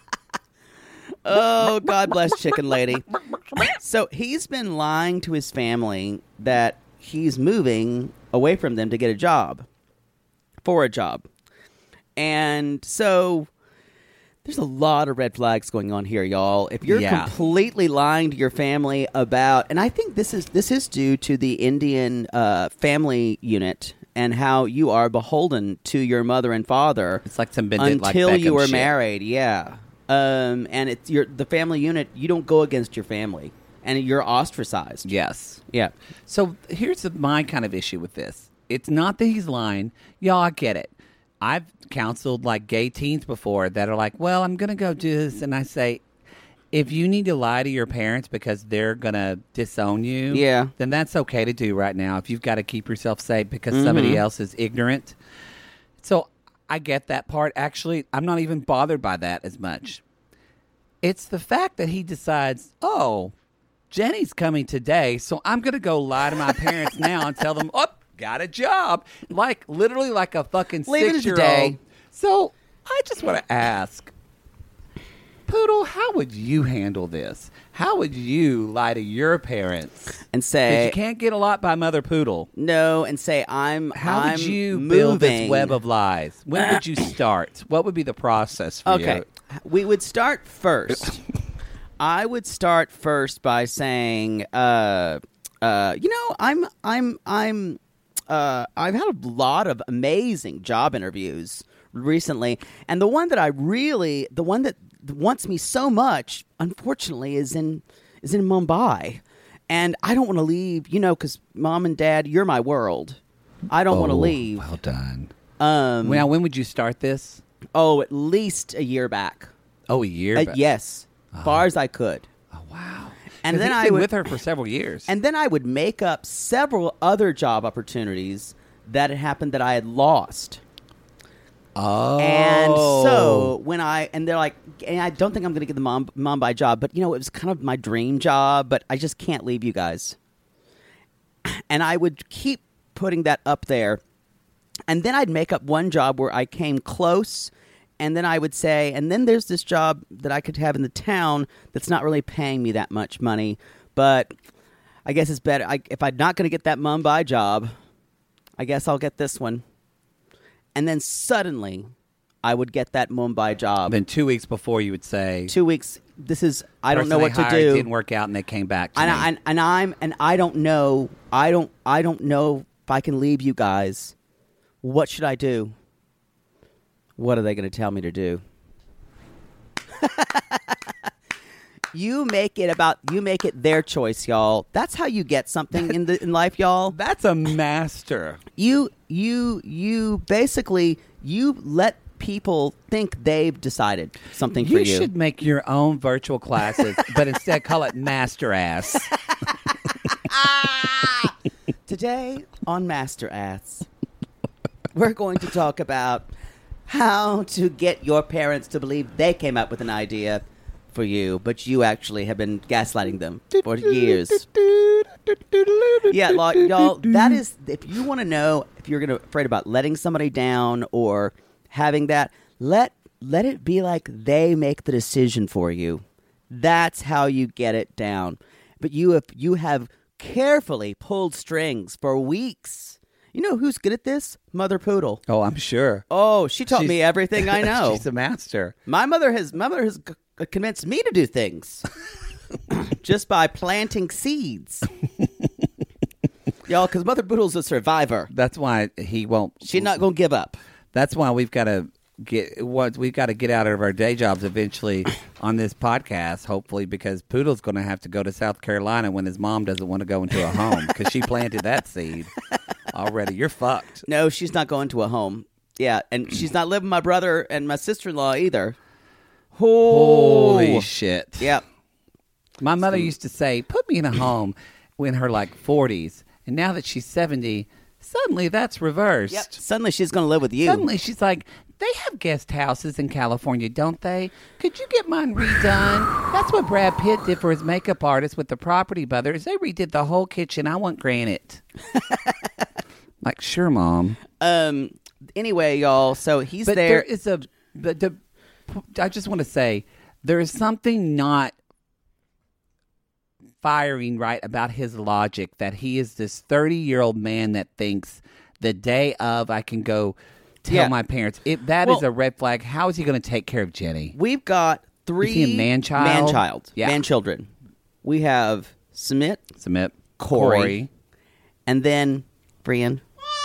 Speaker 5: Oh, God bless Chicken Lady. So he's been lying to his family that he's moving away from them to get a job, for a job. And so there's a lot of red flags going on here, y'all. If you're
Speaker 7: Yeah.
Speaker 5: completely lying to your family about, and I think this is this is due to the Indian uh, family unit and how you are beholden to your mother and father.
Speaker 7: It's like some Bendit,
Speaker 5: until
Speaker 7: like
Speaker 5: you
Speaker 7: Beckham
Speaker 5: were
Speaker 7: shit.
Speaker 5: married. Yeah. Um, and it's your the family unit. You don't go against your family, and you're ostracized.
Speaker 7: Yes.
Speaker 5: Yeah.
Speaker 7: So here's the, my kind of issue with this. It's not that he's lying. Y'all, I get it. I've counseled like gay teens before that are like, well, I'm going to go do this. And I say, if you need to lie to your parents because they're going to disown you,
Speaker 5: Yeah.
Speaker 7: then that's okay to do right now if you've got to keep yourself safe because somebody else is ignorant. So I get that part. Actually, I'm not even bothered by that as much. It's the fact that he decides, oh, Jenny's coming today, so I'm going to go lie to my parents now and tell them, oh, got a job. Like, literally like a fucking
Speaker 5: Leaving
Speaker 7: six-year-old.
Speaker 5: today.
Speaker 7: So I just want to ask, Poodle, how would you handle this? How would you lie to your parents
Speaker 5: and
Speaker 7: 'Cause
Speaker 5: say
Speaker 7: you can't get a lot by Mother Poodle?
Speaker 5: no, and say I'm
Speaker 7: How
Speaker 5: I'm
Speaker 7: would you
Speaker 5: moving.
Speaker 7: build this web of lies? When would you start? What would be the process for
Speaker 5: Okay,
Speaker 7: you?
Speaker 5: we would start first. I would start first by saying, uh, uh, you know, I'm, I'm, I'm, uh, I've had a lot of amazing job interviews recently, and the one that I really, the one that wants me so much, unfortunately, is in, is in Mumbai, and I don't want to leave, you know, because Mom and Dad, you're my world. I don't want to
Speaker 7: Oh,
Speaker 5: leave.
Speaker 7: Well done.
Speaker 5: Um,
Speaker 7: Now, when would you start this?
Speaker 5: oh, at least a year back.
Speaker 7: Oh, a year?
Speaker 5: Uh,
Speaker 7: back.
Speaker 5: yes, far as I could.
Speaker 7: Oh, wow.
Speaker 5: And
Speaker 7: 'Cause
Speaker 5: then
Speaker 7: he's
Speaker 5: I
Speaker 7: been
Speaker 5: would,
Speaker 7: with her for several years.
Speaker 5: and then I would make up several other job opportunities that had happened that I had lost.
Speaker 7: oh.
Speaker 5: And so when I and they're like, and I don't think I'm going to get the mom Mumbai job, but you know, it was kind of my dream job, but I just can't leave you guys. And I would keep putting that up there, and then I'd make up one job where I came close. And then I would say, and then there's this job that I could have in the town that's not really paying me that much money, but I guess it's better. I, if I'm not going to get that Mumbai job, I guess I'll get this one. And then suddenly, I would get that Mumbai job.
Speaker 7: Then two weeks before, you would say,
Speaker 5: Two weeks. This is. I don't
Speaker 7: person
Speaker 5: know
Speaker 7: they
Speaker 5: what to
Speaker 7: hired
Speaker 5: do.
Speaker 7: Didn't work out, and they came back. To
Speaker 5: and,
Speaker 7: me.
Speaker 5: I, and, and I'm and I don't know. I don't. I don't know if I can leave you guys. What should I do? What are they going to tell me to do? You make it about you make it their choice, y'all. That's how you get something in the in life, y'all.
Speaker 7: That's a master.
Speaker 5: You you you basically you let people think they've decided something
Speaker 7: You
Speaker 5: for you.
Speaker 7: should make your own virtual classes, but instead call it Master Ass.
Speaker 5: Today on Master Ass, we're going to talk about how to get your parents to believe they came up with an idea for you, but you actually have been gaslighting them for years. Yeah, like, y'all, that is, if you want to know if you're gonna afraid about letting somebody down or having that, let let it be like they make the decision for you. That's how you get it down. But you have you have carefully pulled strings for weeks. You know who's good at this? Mother Poodle.
Speaker 7: Oh, I'm sure.
Speaker 5: Oh, she taught
Speaker 7: She's-
Speaker 5: me everything I know.
Speaker 7: She's a master.
Speaker 5: My mother has my mother has c- convinced me to do things just by planting seeds. Y'all, because Mother Poodle's a survivor.
Speaker 7: That's why he won't.
Speaker 5: She's not going to give up.
Speaker 7: That's why we've got to get what we've got to get out of our day jobs eventually on this podcast. Hopefully, because Poodle's going to have to go to South Carolina when his mom doesn't want to go into a home because she planted that seed already. You're fucked.
Speaker 5: No, she's not going to a home. Yeah, and she's not living with my brother and my sister-in-law either.
Speaker 7: Holy
Speaker 5: Oh.
Speaker 7: shit.
Speaker 5: Yep.
Speaker 7: My mother used to say, put me in a home in her like forties. And now that she's seventy, suddenly that's reversed.
Speaker 5: Yep. Suddenly she's going to live with you.
Speaker 7: Suddenly she's like, they have guest houses in California, don't they? Could you get mine redone? That's what Brad Pitt did for his makeup artist with the Property Brothers. They redid the whole kitchen. I want granite. Like, sure, Mom.
Speaker 5: Um. Anyway, y'all, so he's
Speaker 7: But
Speaker 5: there.
Speaker 7: there is a. But the, I just want to say there is something not firing right about his logic that he is this thirty-year-old man that thinks the day of I can go tell
Speaker 5: Yeah.
Speaker 7: my parents. If that is
Speaker 5: Well-
Speaker 7: a red flag, how is he going to take care of Jenny?
Speaker 5: We've got three
Speaker 7: Is he a man-child?
Speaker 5: man-child,
Speaker 7: Yeah.
Speaker 5: man-children. We have Sumit,
Speaker 7: Submit.
Speaker 5: Corey.
Speaker 7: Corey.
Speaker 5: and then Brian.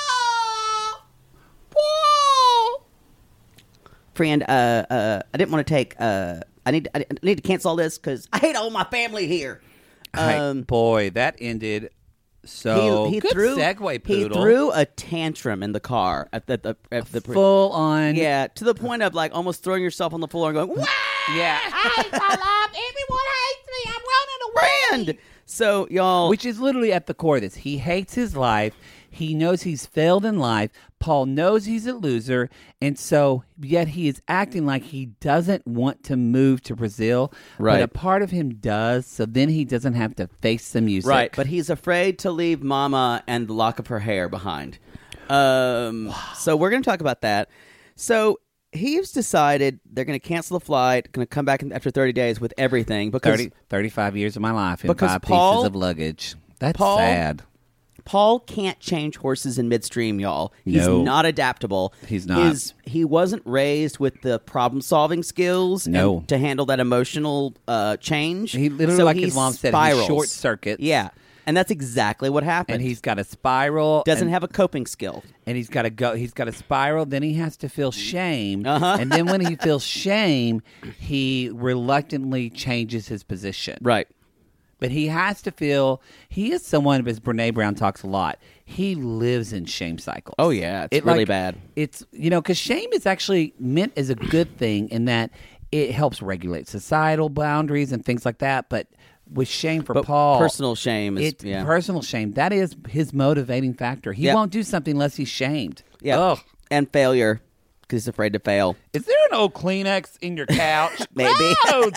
Speaker 5: Friend, uh, uh, I didn't want to take. Uh, I need. I need to cancel all this because I hate all my family here.
Speaker 7: Hey,
Speaker 5: Um,
Speaker 7: boy, that ended so
Speaker 5: he, he
Speaker 7: good
Speaker 5: through
Speaker 7: segue,
Speaker 5: he
Speaker 7: Poodle.
Speaker 5: threw a tantrum in the car at the, the at the
Speaker 7: full on.
Speaker 5: yeah, to the point of like almost throwing yourself on the floor and going, "Wah!"
Speaker 7: Yeah.
Speaker 6: I hate my life. Everyone hates me. I'm running away.
Speaker 5: Brand. So y'all,
Speaker 7: Which is literally at the core of this. He hates his life. He knows he's failed in life. Paul knows he's a loser. And so, yet he is acting like he doesn't want to move to Brazil.
Speaker 5: Right.
Speaker 7: But a part of him does. So then he doesn't have to face the music.
Speaker 5: right, but he's afraid to leave Mama and the lock of her hair behind. Um, so we're going to talk about that. So he's decided they're going to cancel the flight, going to come back after thirty days with everything because
Speaker 7: thirty, thirty-five years of my life in
Speaker 5: because
Speaker 7: five
Speaker 5: Paul-
Speaker 7: pieces of luggage. That's
Speaker 5: Paul-
Speaker 7: sad.
Speaker 5: Paul can't change horses in midstream, y'all. He's
Speaker 7: No.
Speaker 5: not adaptable.
Speaker 7: He's not.
Speaker 5: His, he wasn't raised with the problem-solving skills
Speaker 7: No.
Speaker 5: and to handle that emotional uh, change.
Speaker 7: He literally,
Speaker 5: So
Speaker 7: like
Speaker 5: he
Speaker 7: his mom said, he
Speaker 5: spirals.
Speaker 7: short circuits.
Speaker 5: Yeah, and that's exactly what happened.
Speaker 7: And he's got a spiral.
Speaker 5: doesn't
Speaker 7: and,
Speaker 5: have a coping skill.
Speaker 7: and he's got to go. He's got a spiral. Then he has to feel shame.
Speaker 5: Uh-huh.
Speaker 7: And then when he feels shame, he reluctantly changes his position.
Speaker 5: Right.
Speaker 7: But he has to feel, he is someone, as Brene Brown talks a lot, he lives in shame cycles.
Speaker 5: Oh, yeah. It's
Speaker 7: It,
Speaker 5: really
Speaker 7: like,
Speaker 5: bad.
Speaker 7: It's, you know, because shame is actually meant as a good thing in that it helps regulate societal boundaries and things like that. But with shame for
Speaker 5: But
Speaker 7: Paul,
Speaker 5: personal shame is
Speaker 7: it's
Speaker 5: yeah.
Speaker 7: personal shame. That is his motivating factor. He
Speaker 5: Yep.
Speaker 7: won't do something unless he's shamed.
Speaker 5: Yeah.
Speaker 7: Ugh.
Speaker 5: And failure because he's afraid to fail.
Speaker 7: Is there an old Kleenex in your couch?
Speaker 5: Maybe.
Speaker 7: Gross.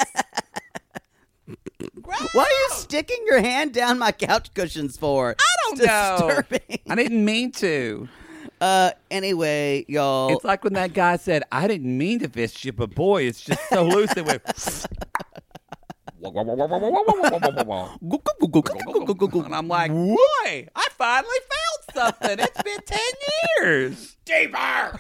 Speaker 5: What are you sticking your hand down my couch cushions for?
Speaker 7: I don't
Speaker 5: It's
Speaker 7: know.
Speaker 5: disturbing.
Speaker 7: I didn't mean to.
Speaker 5: Uh, anyway, y'all.
Speaker 7: It's like when that guy said, I didn't mean to fist you, but boy, it's just so loose. It went. And I'm like, boy, I finally found something. It's been ten years. Deeper.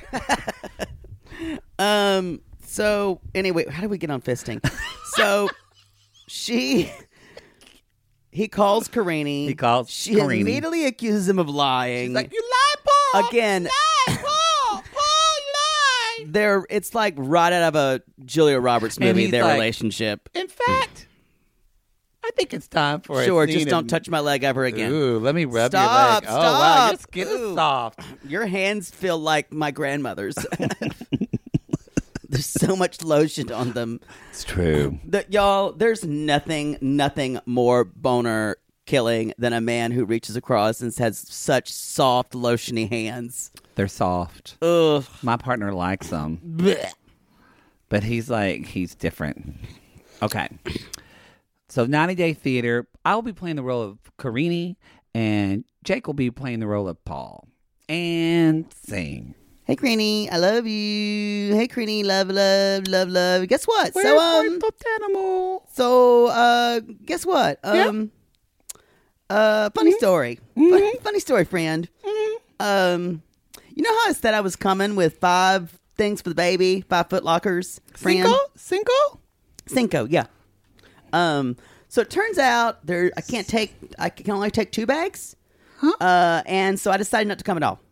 Speaker 5: Um. So anyway, how did we get on fisting? So she, he calls Karini.
Speaker 7: He calls
Speaker 5: She
Speaker 7: Karini.
Speaker 5: immediately accuses him of lying.
Speaker 7: She's like, you lie, Paul.
Speaker 5: Again.
Speaker 7: Lie, Paul. Paul, lie.
Speaker 5: They're. It's like right out of a Julia Roberts
Speaker 7: And
Speaker 5: movie.
Speaker 7: he's
Speaker 5: Their
Speaker 7: like,
Speaker 5: relationship.
Speaker 7: In fact, I think it's time for
Speaker 5: Sure,
Speaker 7: a
Speaker 5: just
Speaker 7: scene
Speaker 5: don't
Speaker 7: of-
Speaker 5: touch my leg ever again.
Speaker 7: Ooh, let me rub
Speaker 5: Stop,
Speaker 7: your leg. Oh, wow,
Speaker 5: stop.
Speaker 7: your skin is
Speaker 5: Ooh.
Speaker 7: soft.
Speaker 5: Your hands feel like my grandmother's. There's so much lotion on them.
Speaker 7: It's true.
Speaker 5: The, y'all, there's nothing, nothing more boner killing than a man who reaches across and has such soft, lotiony hands.
Speaker 7: They're soft.
Speaker 5: Ugh.
Speaker 7: My partner likes them,
Speaker 5: Blech.
Speaker 7: but he's like, he's different. Okay. So ninety Day Theater, I'll be playing the role of Karini, and Jake will be playing the role of Paul. And sing.
Speaker 5: Hey, Creenie, I love you. Hey, Creenie, love, love, love, love. Guess what?
Speaker 7: Where's
Speaker 5: so,
Speaker 7: my
Speaker 5: um,
Speaker 7: stuffed animal?
Speaker 5: so, uh, guess what? Um, uh, funny story. Fun- funny story, friend. Um, you know how I said I was coming with five things for the baby, five foot lockers, friend?
Speaker 7: Cinco? Cinco?
Speaker 5: Cinco, yeah. Um, so it turns out there I can't take I can only take two bags.
Speaker 7: Huh?
Speaker 5: Uh, and so I decided not to come at all.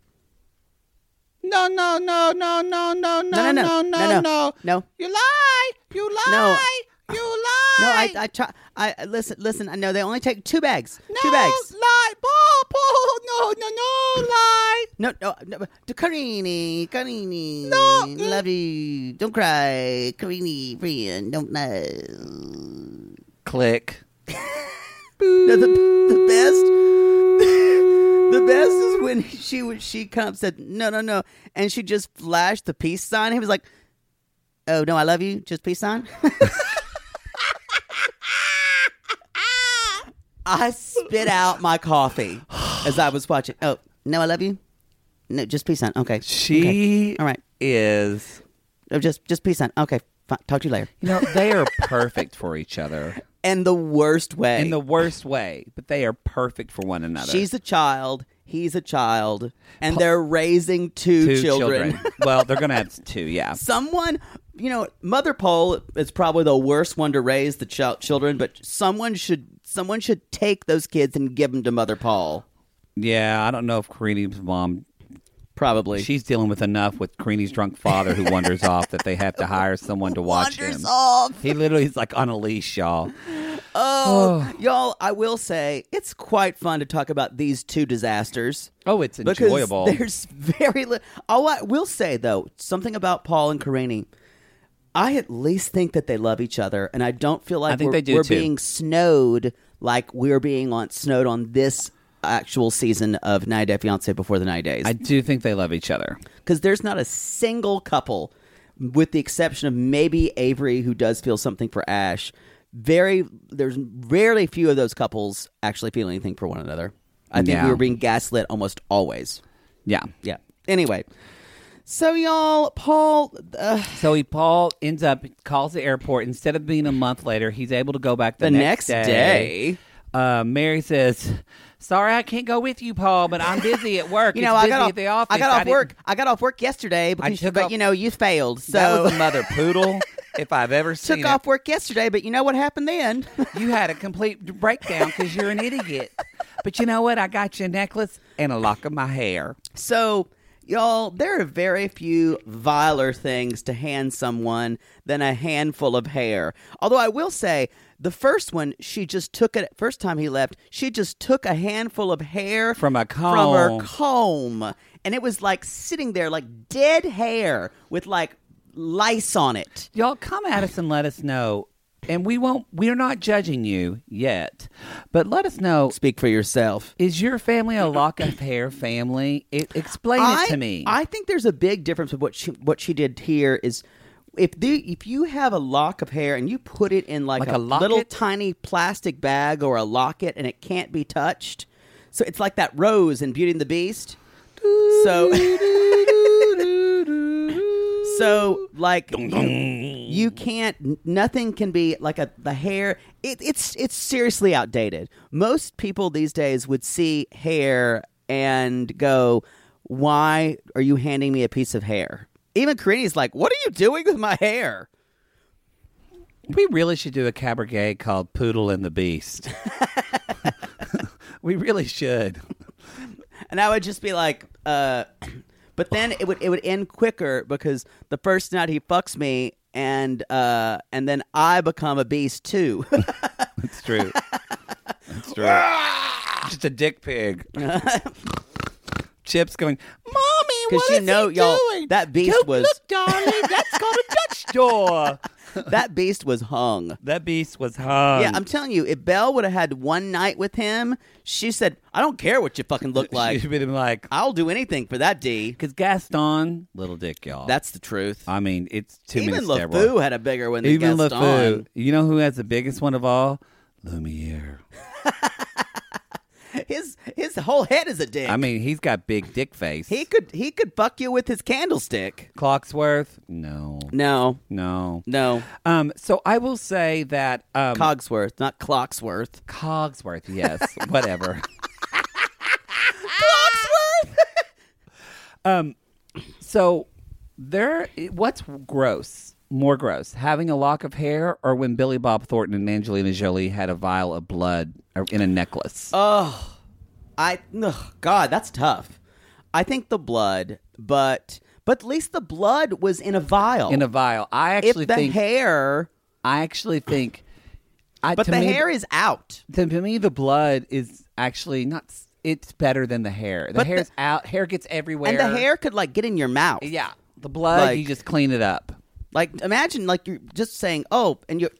Speaker 6: No, no, no, no, no, no, no,
Speaker 5: No, no, no,
Speaker 6: no,
Speaker 5: no,
Speaker 6: no,
Speaker 5: no. No.
Speaker 6: You lie. You lie.
Speaker 5: No.
Speaker 6: You lie.
Speaker 5: No, I I try I I- listen listen. I know they only take two bags.
Speaker 6: No,
Speaker 5: two bags.
Speaker 6: lie. Paul, Paul. No, no, no, lie.
Speaker 5: No, no, no. To Karini, Karini.
Speaker 6: No.
Speaker 5: Love you. Don't cry, Karini, friend. Don't know.
Speaker 7: Click.
Speaker 5: No, the the best. The best is when she would she kind of said no no no, and she just flashed the peace sign. He was like, "Oh no, I love you." Just peace sign. I spit out my coffee as I was watching. Oh no, I love you. No, just peace sign. Okay,
Speaker 7: She
Speaker 5: okay. All right.
Speaker 7: is,
Speaker 5: Oh, just just peace sign. Okay, fine. Talk to you later.
Speaker 7: you know, they are perfect for each other.
Speaker 5: And the worst way.
Speaker 7: In the worst way, but they are perfect for one another.
Speaker 5: She's a child. He's a child, and they're raising two,
Speaker 7: two
Speaker 5: children.
Speaker 7: children. Well, they're going to have two, yeah.
Speaker 5: Someone, you know, Mother Pole is probably the worst one to raise the ch- children, but someone should someone should take those kids and give them to Mother Paul.
Speaker 7: Yeah, I don't know if Karini's mom,
Speaker 5: Probably.
Speaker 7: she's dealing with enough with Karini's drunk father who wanders off that they have to hire someone to watch
Speaker 5: Wanders
Speaker 7: him.
Speaker 5: off.
Speaker 7: He literally is like on a leash, y'all.
Speaker 5: Oh, y'all! I will say it's quite fun to talk about these two disasters.
Speaker 7: Oh, it's
Speaker 5: Because
Speaker 7: enjoyable.
Speaker 5: there's very little. All I will say though, something about Paul and Karini. I at least think that they love each other, and I don't feel like
Speaker 7: I think
Speaker 5: we're,
Speaker 7: they do,
Speaker 5: we're
Speaker 7: too.
Speaker 5: being snowed like we're being on snowed on this actual season of ninety Day Fiancé before the ninety days.
Speaker 7: I do think they love each other.
Speaker 5: Because there's not a single couple, with the exception of maybe Avery, who does feel something for Ash. Very, there's rarely few of those couples actually feel anything for one another. I think
Speaker 7: Yeah.
Speaker 5: we were being gaslit almost always.
Speaker 7: Yeah.
Speaker 5: Yeah. Anyway, So, y'all, Paul... Uh,
Speaker 7: So he Paul ends up, calls the airport. Instead of being a month later, he's able to go back the,
Speaker 5: the
Speaker 7: next,
Speaker 5: next
Speaker 7: day.
Speaker 5: day.
Speaker 7: Uh, Mary says, sorry, I can't go with you, Paul, but I'm busy at work.
Speaker 5: You know,
Speaker 7: it's
Speaker 5: I
Speaker 7: busy
Speaker 5: got off,
Speaker 7: at the office.
Speaker 5: I got off
Speaker 7: didn't-
Speaker 5: work. I got off work yesterday, because,
Speaker 7: took
Speaker 5: but,
Speaker 7: off-
Speaker 5: you know, you failed. So
Speaker 7: That was a mother poodle, if I've ever seen
Speaker 5: took
Speaker 7: it.
Speaker 5: off work yesterday, but you know what happened then?
Speaker 7: You had a complete breakdown because you're an idiot. But you know what? I got you a necklace and a lock of my hair.
Speaker 5: So, y'all, there are very few viler things to hand someone than a handful of hair. Although I will say, the first one, she just took it, first time he left, she just took a handful of hair
Speaker 7: From a
Speaker 5: from her
Speaker 7: comb.
Speaker 5: comb. And it was like sitting there like dead hair with like lice on it.
Speaker 7: Y'all come at us and let us know. And we won't, we're not judging you yet. But let us know,
Speaker 5: Speak for yourself.
Speaker 7: is your family a lock of hair family? It, explain
Speaker 5: I,
Speaker 7: it to me.
Speaker 5: I think there's a big difference with what she what she did here is if the if you have a lock of hair and you put it in like,
Speaker 7: Like
Speaker 5: a,
Speaker 7: a locket?
Speaker 5: little tiny plastic bag or a locket and it can't be touched. So it's like that rose in Beauty and the Beast. So So like you, you can't nothing can be like a the hair it, it's it's seriously outdated. Most people these days would see hair and go, why are you handing me a piece of hair? Even Karini's like, what are you doing with my hair?
Speaker 7: we really should do a cabaret called Poodle and the Beast. We really should.
Speaker 5: And I would just be like, uh, but then it would it would end quicker because the first night he fucks me and uh, and then I become a beast too.
Speaker 7: It's true. It's true. Just a dick pig. Chip's going, Mommy, what
Speaker 5: you
Speaker 7: is
Speaker 5: know,
Speaker 7: he
Speaker 5: y'all,
Speaker 7: doing?
Speaker 5: that beast
Speaker 7: Don't
Speaker 5: was-
Speaker 7: look, darling. That's called a Dutch door.
Speaker 5: That beast was hung.
Speaker 7: That beast was hung.
Speaker 5: Yeah, I'm telling you, if Belle would have had one night with him, she said, I don't care what you fucking look like.
Speaker 7: She'd been like,
Speaker 5: I'll do anything for that D.
Speaker 7: because Gaston, little dick, y'all.
Speaker 5: That's the truth.
Speaker 7: I mean, it's too
Speaker 5: Even
Speaker 7: many
Speaker 5: LeFou
Speaker 7: steroids.
Speaker 5: had a bigger one than
Speaker 7: Even
Speaker 5: Gaston.
Speaker 7: LeFou. You know who has the biggest one of all? Lumiere.
Speaker 5: His his whole head is a dick.
Speaker 7: I mean, he's got big dick face.
Speaker 5: he could he could fuck you with his candlestick.
Speaker 7: Clocksworth? No.
Speaker 5: No,
Speaker 7: No.
Speaker 5: no.
Speaker 7: Um, so I will say that um,
Speaker 5: Cogsworth, not Clocksworth.
Speaker 7: Cogsworth, yes, whatever.
Speaker 5: Clocksworth.
Speaker 7: Um, so there, what's gross? More gross, having a lock of hair, or when Billy Bob Thornton and Angelina Jolie had a vial of blood in a necklace?
Speaker 5: Oh, I ugh, God, that's tough. I think the blood, but but at least the blood was in a vial.
Speaker 7: in a vial. I actually
Speaker 5: if the
Speaker 7: think.
Speaker 5: hair,
Speaker 7: I actually think. I,
Speaker 5: but
Speaker 7: to
Speaker 5: the
Speaker 7: me,
Speaker 5: hair is out.
Speaker 7: To, to me, the blood is actually not. It's better than the hair. The
Speaker 5: But
Speaker 7: hair's
Speaker 5: the-
Speaker 7: out. Hair gets everywhere.
Speaker 5: And the hair could like get in your mouth.
Speaker 7: Yeah, the blood.
Speaker 5: Like-
Speaker 7: you just clean it up.
Speaker 5: Like imagine like you're just saying, oh, and you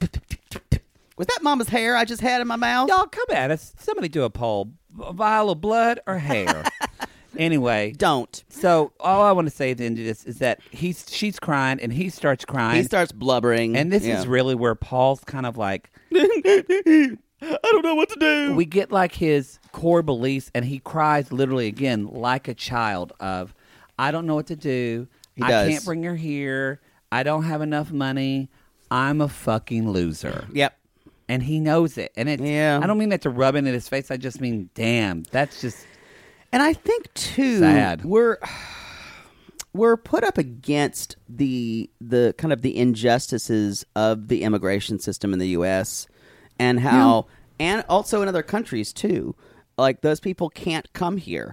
Speaker 5: was that Mama's hair I just had in my mouth?
Speaker 7: Y'all come at us. Somebody do a poll. A vial of blood or hair? Anyway,
Speaker 5: Don't.
Speaker 7: so all I want to say at the end of this is that he's she's crying and he starts crying.
Speaker 5: He starts blubbering,
Speaker 7: and this
Speaker 5: Yeah.
Speaker 7: is really where Paul's kind of like,
Speaker 5: I don't know what to do.
Speaker 7: we get like his core beliefs, and he cries literally again like a child of, I don't know what to do.
Speaker 5: He
Speaker 7: I
Speaker 5: does.
Speaker 7: can't bring her here. I don't have enough money. I'm a fucking loser.
Speaker 5: Yep.
Speaker 7: And he knows it. And it's,
Speaker 5: Yeah.
Speaker 7: I don't mean that to rub it in his face. I just mean, damn, that's just
Speaker 5: And I think too,
Speaker 7: Sad.
Speaker 5: we're we're put up against the the kind of the injustices of the immigration system in the U S and how, and also in other countries too. Like those people can't come here,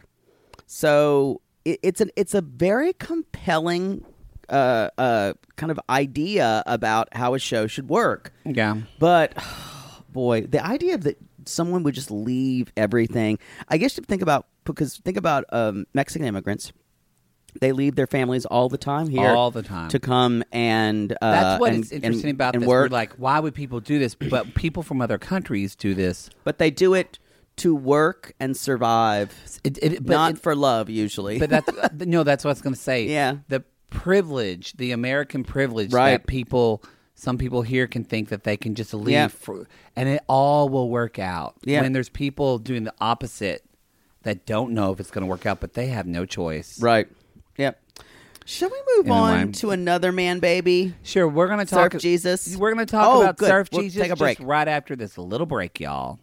Speaker 5: so it, it's an it's a very compelling uh, uh, kind of idea about how a show should work.
Speaker 7: yeah.
Speaker 5: But boy, the idea of that someone would just leave everything. I guess you think about because think about um, Mexican immigrants. They leave their families all the time here,
Speaker 7: All the time.
Speaker 5: to come and uh,
Speaker 7: That's what
Speaker 5: and,
Speaker 7: is interesting
Speaker 5: and,
Speaker 7: about
Speaker 5: and
Speaker 7: this.
Speaker 5: work.
Speaker 7: We're like, why would people do this? But people from other countries do this.
Speaker 5: But they do it to work and survive,
Speaker 7: It, it, but
Speaker 5: not
Speaker 7: it-
Speaker 5: for love usually.
Speaker 7: But that's no, that's what I was going to say.
Speaker 5: Yeah.
Speaker 7: the privilege, the American privilege,
Speaker 5: Right.
Speaker 7: that people, some people here can think that they can just leave,
Speaker 5: Yeah.
Speaker 7: for, and it all will work out.
Speaker 5: Yeah.
Speaker 7: When there's people doing the opposite that don't know if it's going to work out, but they have no choice.
Speaker 5: right. Yep. Shall we move
Speaker 7: Anyway.
Speaker 5: on to another man baby?
Speaker 7: Sure, we're going to talk.
Speaker 5: Surf Jesus?
Speaker 7: We're going to talk
Speaker 5: Oh,
Speaker 7: about
Speaker 5: good.
Speaker 7: Surf
Speaker 5: We'll
Speaker 7: Jesus
Speaker 5: take a break.
Speaker 7: just right after this little break, y'all.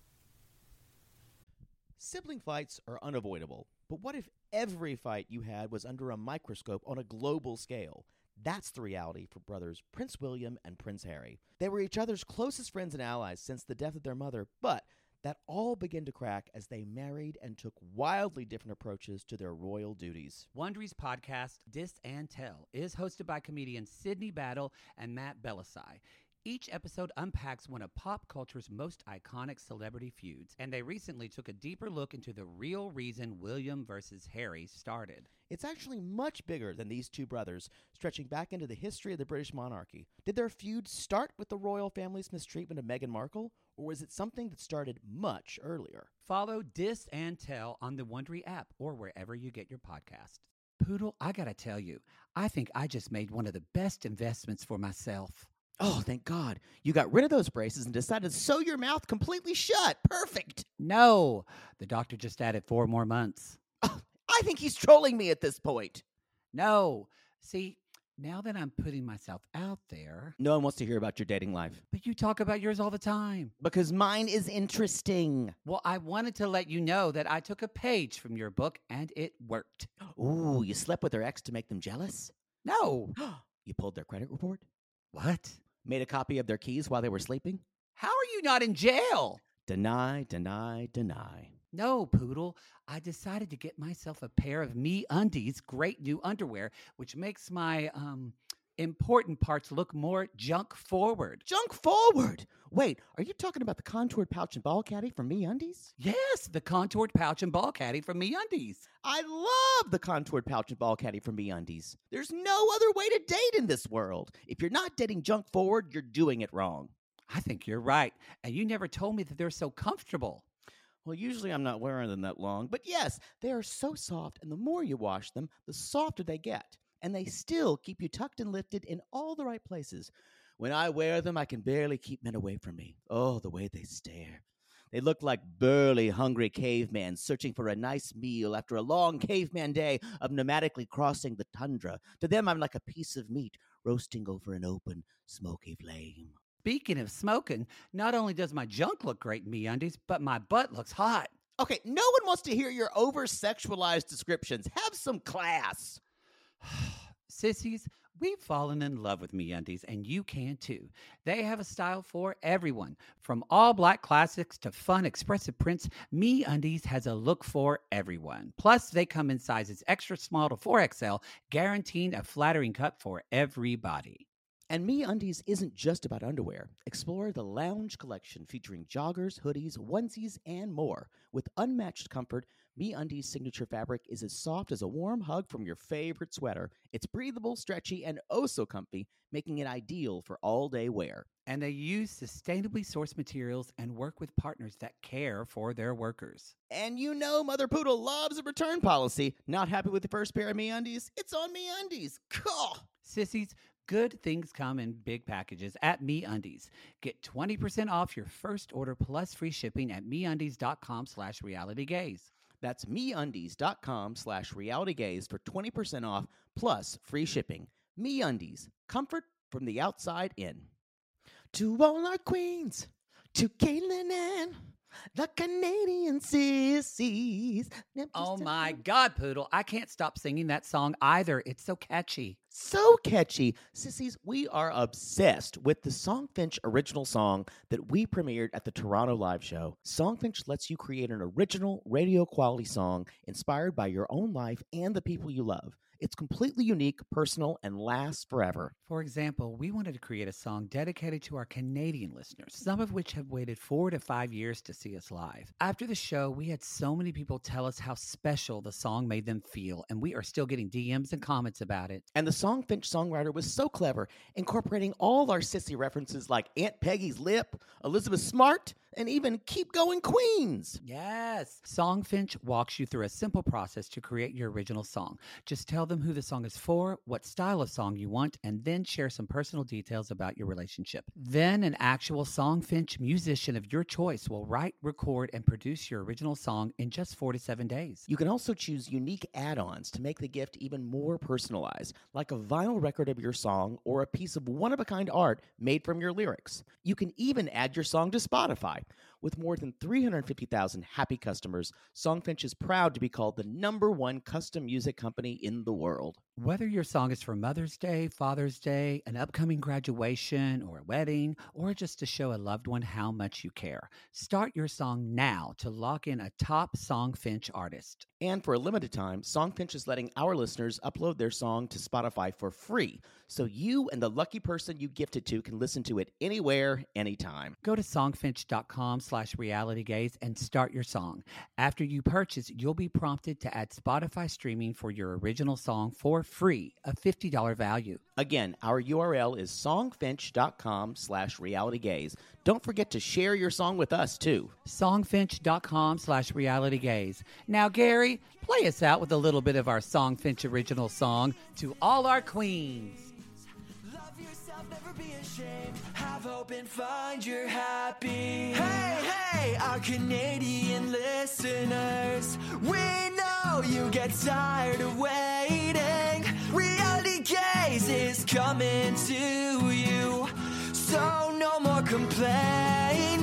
Speaker 8: Sibling fights are unavoidable, but what if every fight you had was under a microscope on a global scale? That's the reality for brothers Prince William and Prince Harry. They were each other's closest friends and allies since the death of their mother, but that all began to crack as they married and took wildly different approaches to their royal duties.
Speaker 7: Wondery's podcast, Dis and Tell, is hosted by comedians Sydney Battle and Matt Belisai. Each episode unpacks one of pop culture's most iconic celebrity feuds, and they recently took a deeper look into the real reason William versus Harry started.
Speaker 8: It's actually much bigger than these two brothers, stretching back into the history of the British monarchy. Did their feud start with the royal family's mistreatment of Meghan Markle, or was it something that started much earlier?
Speaker 7: Follow Dis and Tell on the Wondery app or wherever you get your podcasts. Poodle, I gotta tell you, I think I just made one of the best investments for myself.
Speaker 8: Oh, thank God. You got rid of those braces and decided to sew your mouth completely shut. Perfect.
Speaker 7: No, the doctor just added four more months.
Speaker 8: Oh, I think he's trolling me at this point.
Speaker 7: No, see, now that I'm putting myself out there.
Speaker 8: No one wants to hear about your dating life.
Speaker 7: But you talk about yours all the time.
Speaker 8: Because mine is interesting.
Speaker 7: Well, I wanted to let you know that I took a page from your book and it worked.
Speaker 8: Ooh, you slept with their ex to make them jealous?
Speaker 7: No.
Speaker 8: You pulled their credit report?
Speaker 7: What?
Speaker 8: Made a copy of their keys while they were sleeping?
Speaker 7: How are you not in jail?
Speaker 8: Deny, deny, deny.
Speaker 7: No, Poodle. I decided to get myself a pair of Me Undies great new underwear, which makes my um important parts look more junk forward.
Speaker 8: Junk forward? Wait, are you talking about the contoured pouch and ball caddy from Me Undies?
Speaker 7: Yes, the contoured pouch and ball caddy from Me Undies.
Speaker 8: I love the contoured pouch and ball caddy from Me Undies. There's no other way to date in this world. If you're not dating junk forward, you're doing it wrong.
Speaker 7: I think you're right. And you never told me that they're so comfortable.
Speaker 8: Well, usually I'm not wearing them that long, but yes, they are so soft, and the more you wash them, the softer they get. And they still keep you tucked and lifted in all the right places. When I wear them, I can barely keep men away from me. Oh, the way they stare. They look like burly, hungry cavemen searching for a nice meal after a long caveman day of nomadically crossing the tundra. To them, I'm like a piece of meat roasting over an open, smoky flame.
Speaker 7: Speaking of smoking, not only does my junk look great in Me Undies, but my butt looks hot.
Speaker 8: Okay, no one wants to hear your over-sexualized descriptions. Have some class.
Speaker 7: Sissies, we've fallen in love with Me Undies, and you can too. They have a style for everyone. From all black classics to fun, expressive prints, Me Undies has a look for everyone. Plus, they come in sizes extra small to four X L, guaranteeing a flattering cut for everybody.
Speaker 8: And Me Undies isn't just about underwear. Explore the Lounge collection featuring joggers, hoodies, onesies, and more. With unmatched comfort, Me Undies' signature fabric is as soft as a warm hug from your favorite sweater. It's breathable, stretchy, and oh so comfy, making it ideal for all-day wear.
Speaker 7: And they use sustainably sourced materials and work with partners that care for their workers.
Speaker 8: And you know Mother Poodle loves a return policy. Not happy with the first pair of Me Undies? It's on Me Undies. Cool.
Speaker 7: Sissies, good things come in big packages at Me Undies. Get twenty percent off your first order plus free shipping at MeUndies.com slash realitygaze.
Speaker 8: That's MeUndies.com slash realitygaze for twenty percent off plus free shipping. Me Undies, comfort from the outside in. To all our queens, to Caitlin and the Canadian sissies.
Speaker 7: Oh my God, Poodle, I can't stop singing that song either. It's so catchy.
Speaker 8: So catchy. Sissies, we are obsessed with the Songfinch original song that we premiered at the Toronto Live Show. Songfinch lets you create an original radio quality song inspired by your own life and the people you love. It's completely unique, personal, and lasts forever.
Speaker 7: For example, we wanted to create a song dedicated to our Canadian listeners, some of which have waited four to five years to see us live. After the show, we had so many people tell us how special the song made them feel, and we are still getting D Ms and comments about it.
Speaker 8: And the Songfinch songwriter was so clever, incorporating all our sissy references like Aunt Peggy's lip, Elizabeth Smart, and even Keep Going Queens.
Speaker 7: Yes. Songfinch walks you through a simple process to create your original song. Just tell them who the song is for, what style of song you want, and then share some personal details about your relationship. Then an actual Songfinch musician of your choice will write, record, and produce your original song in just four to seven days.
Speaker 8: You can also choose unique add-ons to make the gift even more personalized, like a vinyl record of your song or a piece of one-of-a-kind art made from your lyrics. You can even add your song to Spotify. With more than three hundred fifty thousand happy customers, Songfinch is proud to be called the number one custom music company in the world.
Speaker 7: Whether your song is for Mother's Day, Father's Day, an upcoming graduation, or a wedding, or just to show a loved one how much you care, start your song now to lock in a top Songfinch artist.
Speaker 8: And for a limited time, Songfinch is letting our listeners upload their song to Spotify for free, so you and the lucky person you gift it to can listen to it anywhere, anytime.
Speaker 7: Go to songfinch.com slash realitygaze and start your song. After you purchase, you'll be prompted to add Spotify streaming for your original song for free, a fifty dollars value.
Speaker 8: Again, our U R L is songfinch.com slash realitygaze. Don't forget to share your song with us, too.
Speaker 7: Songfinch.com slash realitygaze. Now, Gary, play us out with a little bit of our Songfinch original song, To All Our Queens.
Speaker 9: Love yourself, never be ashamed. Have hope and find your happy. Hey, hey, our Canadian listeners. We know you get tired of waiting. Reality Gaze is coming to you. So no more complaining.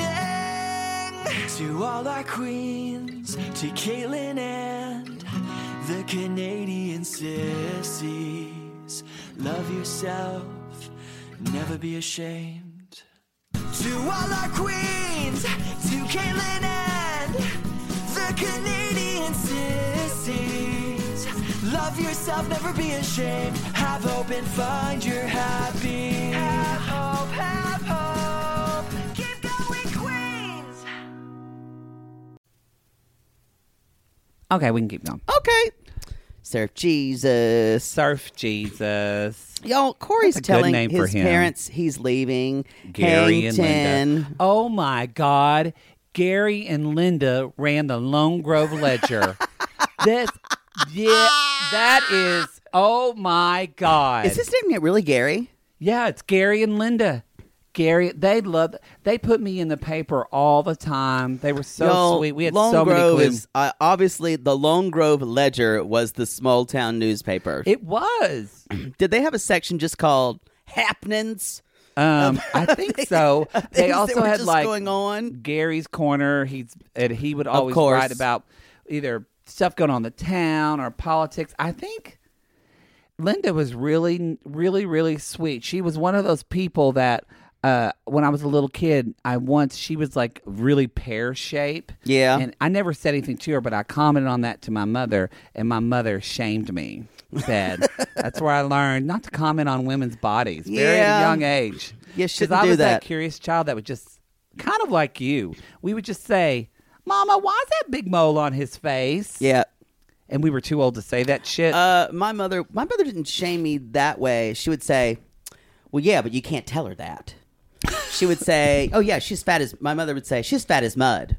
Speaker 9: To all our queens, to Caitlin and the Canadian sissies. Love yourself, never be ashamed. To all our queens, to Caitlin and the Canadian sissies. Love yourself, never be ashamed. Have hope and find your happy. Have hope, have hope. Keep going, Queens.
Speaker 7: Okay, we can keep going.
Speaker 5: Okay. Surf Jesus.
Speaker 7: Surf Jesus.
Speaker 5: Y'all, Corey's
Speaker 7: That's a good
Speaker 5: telling
Speaker 7: name for
Speaker 5: his
Speaker 7: him.
Speaker 5: parents he's leaving.
Speaker 7: Gary and
Speaker 5: Hangton.
Speaker 7: Linda. Oh, my God. Gary and Linda ran the Lone Grove Ledger. This, yeah, that is, oh, my God.
Speaker 5: Is his name really Gary?
Speaker 7: Yeah, it's Gary and Linda. Gary, they love. They put me in the paper all the time. They were so
Speaker 5: Y'all,
Speaker 7: sweet. We had
Speaker 5: Lone
Speaker 7: so
Speaker 5: Grove
Speaker 7: many.
Speaker 5: is, uh, obviously, the Lone Grove Ledger was the small town newspaper.
Speaker 7: It was.
Speaker 5: Did they have a section just called Happenings?
Speaker 7: Um, I think so. They
Speaker 5: Things
Speaker 7: also
Speaker 5: that were
Speaker 7: had
Speaker 5: just
Speaker 7: like
Speaker 5: going on.
Speaker 7: Gary's Corner. He's and he would always
Speaker 5: course.
Speaker 7: write about either stuff going on in the town or politics. I think Linda was really, really, really sweet. She was one of those people that. Uh, when I was a little kid, I once, she was like really pear shape.
Speaker 5: Yeah.
Speaker 7: And I never said anything to her, but I commented on that to my mother, and my mother shamed me. Said, that's where I learned not to comment on women's bodies. Very at a
Speaker 5: Yeah.
Speaker 7: young age.
Speaker 5: You shouldn't
Speaker 7: I
Speaker 5: do
Speaker 7: was
Speaker 5: that.
Speaker 7: curious child that would just, kind of like you, we would just say, Mama, why's that big mole on his face?
Speaker 5: Yeah.
Speaker 7: And we were too old to say that shit.
Speaker 5: Uh, my mother, my mother didn't shame me that way. She would say, well, yeah, but you can't tell her that. She would say, oh, yeah, she's fat as, my mother would say, she's fat as mud.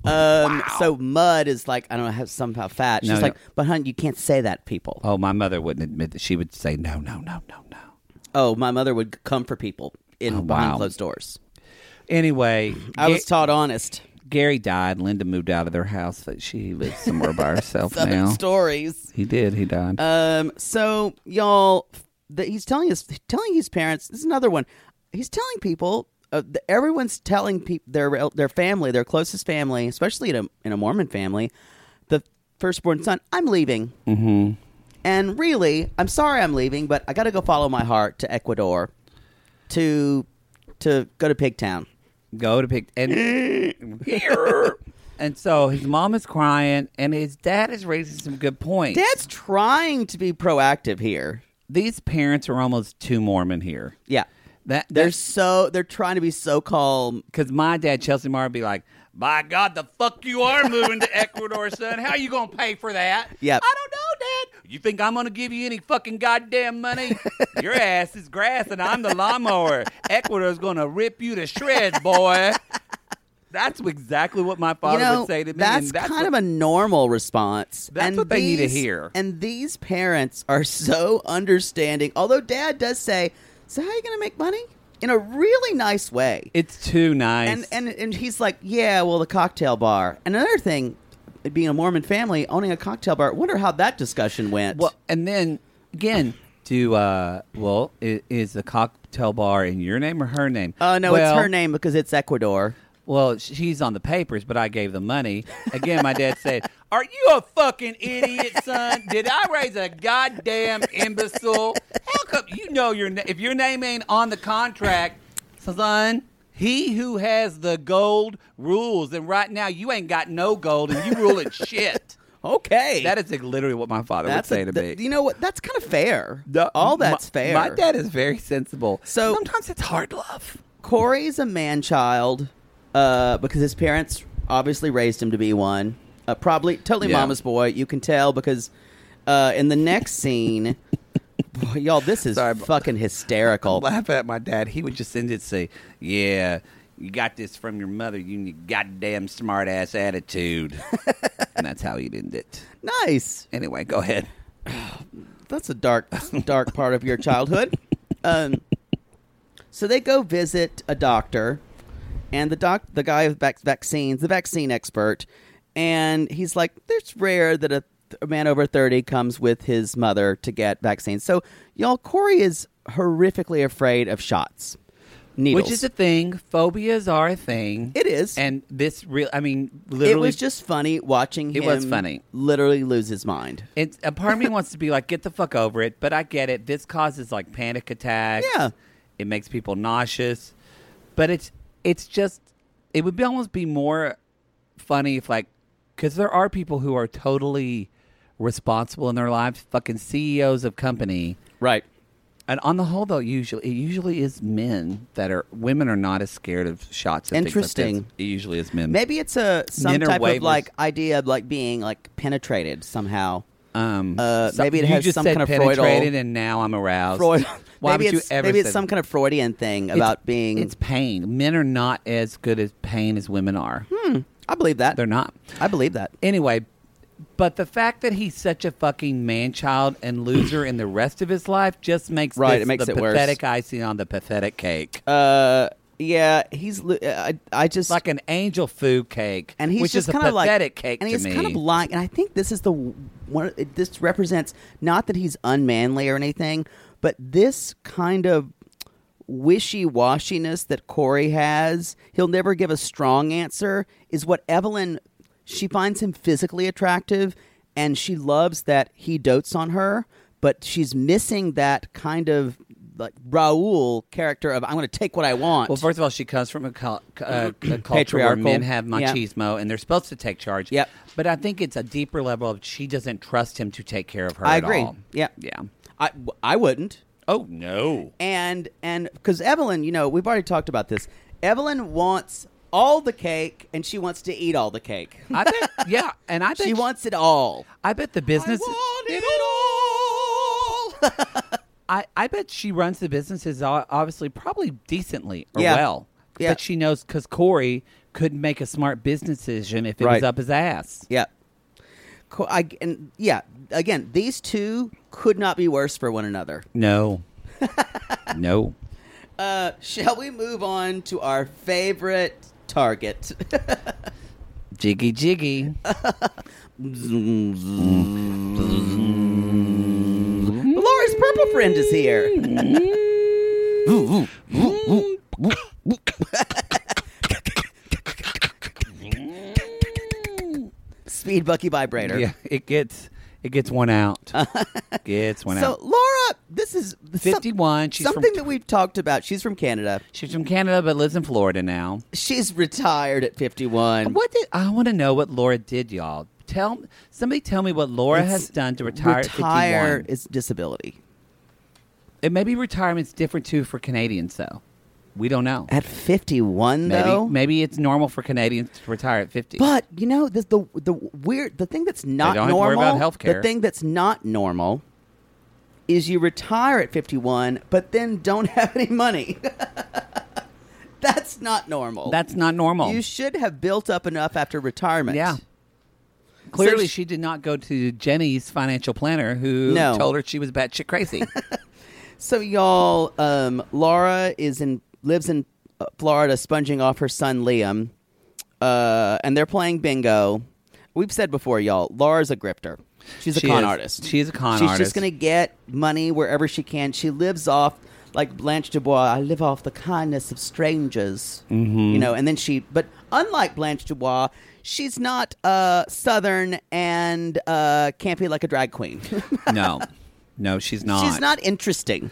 Speaker 5: Um,
Speaker 7: Wow.
Speaker 5: So mud is like, I don't know, how somehow fat. She's
Speaker 7: No,
Speaker 5: like,
Speaker 7: no.
Speaker 5: but honey, you can't say that, people.
Speaker 7: oh, my mother wouldn't admit that. She would say, no, no, no, no, no.
Speaker 5: Oh, my mother would come for people in
Speaker 7: Oh,
Speaker 5: behind
Speaker 7: wow.
Speaker 5: closed doors.
Speaker 7: Anyway.
Speaker 5: I
Speaker 7: Ga-
Speaker 5: was taught honest.
Speaker 7: Gary died. Linda moved out of their house. That she lives somewhere by herself
Speaker 5: Southern
Speaker 7: now.
Speaker 5: stories.
Speaker 7: He did. He died.
Speaker 5: Um, so y'all, the, he's telling us, telling his parents. This is another one. He's telling people. Uh, the, everyone's telling people their their family, their closest family, especially in a in a Mormon family, the firstborn son, I'm leaving.
Speaker 7: mm-hmm.
Speaker 5: And really, I'm sorry I'm leaving, but I got to go follow my heart to Ecuador, to to go to Pigtown.
Speaker 7: Go to pick and and so his mom is crying, and his dad is raising some good points.
Speaker 5: Dad's trying to be proactive here.
Speaker 7: These parents are almost too Mormon here.
Speaker 5: Yeah.
Speaker 7: That
Speaker 5: They're so they're trying to be so calm.
Speaker 7: because my dad Chelsea Marr would be like, "By God, the fuck you are moving to Ecuador, son? How you gonna pay for that?"
Speaker 5: Yep.
Speaker 7: I don't know, Dad. You think I'm gonna give you any fucking goddamn money? Your ass is grass, and I'm the lawnmower. Ecuador's gonna rip you to shreds, boy. That's exactly what my father
Speaker 5: you know,
Speaker 7: would say to me.
Speaker 5: That's,
Speaker 7: and that's
Speaker 5: kind
Speaker 7: what,
Speaker 5: of a normal response.
Speaker 7: That's
Speaker 5: and
Speaker 7: what they need to
Speaker 5: these-
Speaker 7: hear.
Speaker 5: And these parents are so understanding. Although Dad does say, "So how are you going to make money?" in a really nice way.
Speaker 7: It's too nice.
Speaker 5: And and and he's like, "Yeah, well, the cocktail bar." And another thing, being a Mormon family, owning a cocktail bar. Wonder how that discussion went.
Speaker 7: Well, and then again, do uh, well, is, is the cocktail bar in your name or her name?
Speaker 5: Uh, no,
Speaker 7: well,
Speaker 5: it's her name because it's Ecuador.
Speaker 7: Well, she's on the papers, but I gave the money. Again, my dad said, "Are you a fucking idiot, son? Did I raise a goddamn imbecile? How come you know your na- if your name ain't on the contract, son? He who has the gold rules, and right now you ain't got no gold, and you ruling shit."
Speaker 5: Okay,
Speaker 7: That is like literally what my father
Speaker 5: that's
Speaker 7: would say
Speaker 5: a,
Speaker 7: to
Speaker 5: th-
Speaker 7: me.
Speaker 5: You know what? That's kind of fair.
Speaker 7: The-
Speaker 5: All that's
Speaker 7: my,
Speaker 5: fair.
Speaker 7: My dad is very sensible.
Speaker 5: So-
Speaker 7: sometimes it's hard love.
Speaker 5: Corey's a man child uh, because his parents obviously raised him to be one. Uh, probably totally
Speaker 7: Yeah.
Speaker 5: mama's boy. You can tell because uh, in the next scene, boy, y'all, this is
Speaker 7: Sorry, but-
Speaker 5: fucking hysterical.
Speaker 7: Laugh at my dad. He would just send it and say, "Yeah, you got this from your mother. You need goddamn smart ass attitude." And that's how he'd end it.
Speaker 5: Nice.
Speaker 7: Anyway, go ahead.
Speaker 5: That's a dark, dark part of your childhood. Um, so they go visit a doctor, and the doc, the guy with vac- vaccines, the vaccine expert, and he's like, "It's rare that a, a man over thirty comes with his mother to get vaccines." So, y'all, Corey is horrifically afraid of shots, needles.
Speaker 7: Which is a thing. Phobias are a thing.
Speaker 5: It is.
Speaker 7: And this real, I mean, literally.
Speaker 5: It was just funny watching him
Speaker 7: It was funny.
Speaker 5: literally lose his mind.
Speaker 7: It's, a part of me wants to be like, get the fuck over it. But I get it. This causes like panic attacks.
Speaker 5: Yeah.
Speaker 7: It makes people nauseous. But it's it's just, it would be almost be more funny if like, because there are people who are totally responsible in their lives, fucking C E Os of company.
Speaker 5: Right.
Speaker 7: And on the whole, though, usually it usually is men that are women are not as scared of shots. And
Speaker 5: Interesting.
Speaker 7: Things like this. It usually is men.
Speaker 5: Maybe it's a some
Speaker 7: Men are
Speaker 5: type
Speaker 7: way
Speaker 5: of like
Speaker 7: worse.
Speaker 5: idea of like being like penetrated somehow.
Speaker 7: Um,
Speaker 5: Uh,
Speaker 7: so-
Speaker 5: maybe it
Speaker 7: you
Speaker 5: has
Speaker 7: just
Speaker 5: some
Speaker 7: said
Speaker 5: kind of
Speaker 7: penetrated,
Speaker 5: Freudal-
Speaker 7: and now I'm aroused.
Speaker 5: Freud.
Speaker 7: Why
Speaker 5: maybe
Speaker 7: would you
Speaker 5: it's
Speaker 7: ever
Speaker 5: maybe it's
Speaker 7: say
Speaker 5: some
Speaker 7: that?
Speaker 5: kind of Freudian thing
Speaker 7: It's-
Speaker 5: about being.
Speaker 7: It's pain. Men are not as good at pain as women are.
Speaker 5: Hmm, I believe that.
Speaker 7: They're not.
Speaker 5: I believe that.
Speaker 7: Anyway, but the fact that he's such a fucking man-child and loser in the rest of his life just makes
Speaker 5: Right,
Speaker 7: this
Speaker 5: it makes
Speaker 7: the
Speaker 5: it worse.
Speaker 7: pathetic icing on the pathetic cake.
Speaker 5: Uh, yeah, he's. li- I, I just
Speaker 7: Like an angel food cake,
Speaker 5: and he's
Speaker 7: which
Speaker 5: just
Speaker 7: is a
Speaker 5: kind of like
Speaker 7: pathetic cake
Speaker 5: and
Speaker 7: to
Speaker 5: he's
Speaker 7: me.
Speaker 5: kind of like, and I think this is the one. it- This represents not that he's unmanly or anything, but this kind of wishy-washiness that Corey has. He'll never give a strong answer. Is what Evelyn. She finds him physically attractive, and she loves that he dotes on her, but she's missing that kind of like Raul character of I'm going to take what I want.
Speaker 7: Well, first of all, she comes from a, cul- uh, a culture where
Speaker 5: Patriarchal.
Speaker 7: men have
Speaker 5: Yeah.
Speaker 7: machismo, and they're supposed to take charge.
Speaker 5: Yep.
Speaker 7: But I think it's a deeper level of she doesn't trust him to take care of her
Speaker 5: I
Speaker 7: at
Speaker 5: agree.
Speaker 7: all.
Speaker 5: Yeah.
Speaker 7: Yeah.
Speaker 5: I, I wouldn't.
Speaker 7: Oh, no.
Speaker 5: And and because Evelyn, you know, we've already talked about this. Evelyn wants all the cake, and she wants to eat all the cake.
Speaker 7: I bet, yeah, and I bet
Speaker 5: She wants it all.
Speaker 7: I bet the business. I, I bet she runs the businesses o- obviously probably decently or
Speaker 5: Yeah.
Speaker 7: well.
Speaker 5: Yeah.
Speaker 7: But she knows because Corey couldn't make a smart business decision if it
Speaker 5: Right.
Speaker 7: was up his ass.
Speaker 5: Yeah. Co- I, and yeah, again, these two could not be worse for one another.
Speaker 7: No. no.
Speaker 5: Uh, shall we move on to our favorite target?
Speaker 7: Jiggy jiggy.
Speaker 5: Laura's purple friend is here. Speed Bucky vibrator.
Speaker 7: Yeah, it gets it gets one out. gets one
Speaker 5: So
Speaker 7: out.
Speaker 5: Laura, this is some-
Speaker 7: fifty-one. She's
Speaker 5: something
Speaker 7: from,
Speaker 5: that we've talked about. She's from Canada.
Speaker 7: She's from Canada but lives in Florida now.
Speaker 5: She's retired at fifty-one.
Speaker 7: What did I want to know what Laura did, y'all? Tell somebody tell me what Laura
Speaker 5: It's-
Speaker 7: has done to retire,
Speaker 5: Retire
Speaker 7: at fifty-one.
Speaker 5: is disability.
Speaker 7: It maybe retirement's different too for Canadians though. We don't know.
Speaker 5: At fifty-one,
Speaker 7: Maybe
Speaker 5: though.
Speaker 7: maybe it's normal for Canadians to retire at fifty.
Speaker 5: But you know, the the the weird the thing that's not
Speaker 7: don't have to worry
Speaker 5: normal.
Speaker 7: about healthcare.
Speaker 5: The thing that's not normal is you retire at fifty-one, but then don't have any money. That's not normal.
Speaker 7: That's not normal.
Speaker 5: You should have built up enough after retirement.
Speaker 7: Yeah. Clearly,
Speaker 5: So
Speaker 7: she did not go to Jenny's financial planner, who
Speaker 5: No.
Speaker 7: told her she was batshit crazy.
Speaker 5: So y'all, um, Laura is in lives in uh, Florida, sponging off her son Liam, uh, and they're playing bingo. We've said before, y'all, Laura's a grifter. She's a
Speaker 7: She
Speaker 5: con
Speaker 7: is.
Speaker 5: artist.
Speaker 7: She's a con
Speaker 5: She's
Speaker 7: artist.
Speaker 5: just going to get money wherever she can. She lives off, like Blanche Dubois, I live off the kindness of strangers. Mm-hmm. You know, and then she, but unlike Blanche Dubois, she's not uh, Southern and uh, can't be like a drag queen.
Speaker 7: No. No, she's not.
Speaker 5: She's not interesting.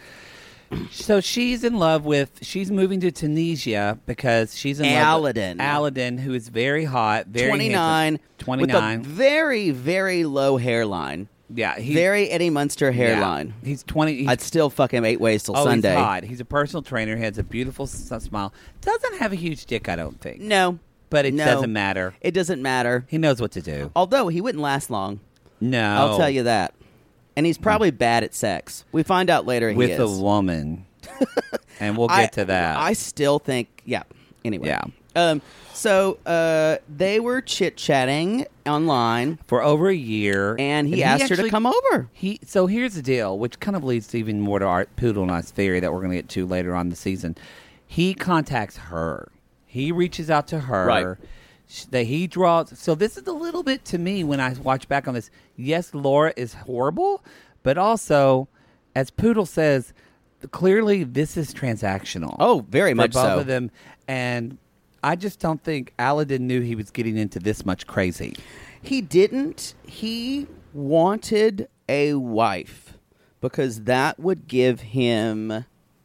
Speaker 7: So she's in love with, she's moving to Tunisia because she's in love with
Speaker 5: Aladdin.
Speaker 7: Aladdin, who is very hot, very
Speaker 5: twenty-nine,
Speaker 7: handsome. twenty-nine.
Speaker 5: with a very, very low hairline.
Speaker 7: Yeah, he,
Speaker 5: Very Eddie Munster hairline.
Speaker 7: Yeah, he's twenty. He's,
Speaker 5: I'd still fuck him eight ways till
Speaker 7: oh,
Speaker 5: Sunday.
Speaker 7: he's hot. He's a personal trainer. He has a beautiful s- smile. Doesn't have a huge dick, I don't think.
Speaker 5: No.
Speaker 7: But it
Speaker 5: no.
Speaker 7: doesn't matter.
Speaker 5: It doesn't matter.
Speaker 7: He knows what to do.
Speaker 5: Although he wouldn't last long.
Speaker 7: No.
Speaker 5: I'll tell you that. And he's probably bad at sex. We find out later he
Speaker 7: With
Speaker 5: is.
Speaker 7: a woman. And we'll get
Speaker 5: I,
Speaker 7: to that.
Speaker 5: I still think, yeah. Anyway.
Speaker 7: Yeah.
Speaker 5: Um. So uh, they were chit-chatting online.
Speaker 7: For over a year.
Speaker 5: And he asked her to
Speaker 7: actually-
Speaker 5: come over.
Speaker 7: He So here's the deal, which kind of leads to even more to our Poodle and I's theory that we're going to get to later on in the season. He contacts her. He reaches out to her.
Speaker 5: Right.
Speaker 7: Sh- That he draws. So this is a little bit to me when I watch back on this. Yes, Laura is horrible, but also, as Poodle says, clearly this is transactional.
Speaker 5: Oh, very
Speaker 7: for
Speaker 5: much
Speaker 7: both
Speaker 5: so.
Speaker 7: of them, and I just don't think Aladdin knew he was getting into this much crazy.
Speaker 5: He didn't. He wanted a wife because that would give him.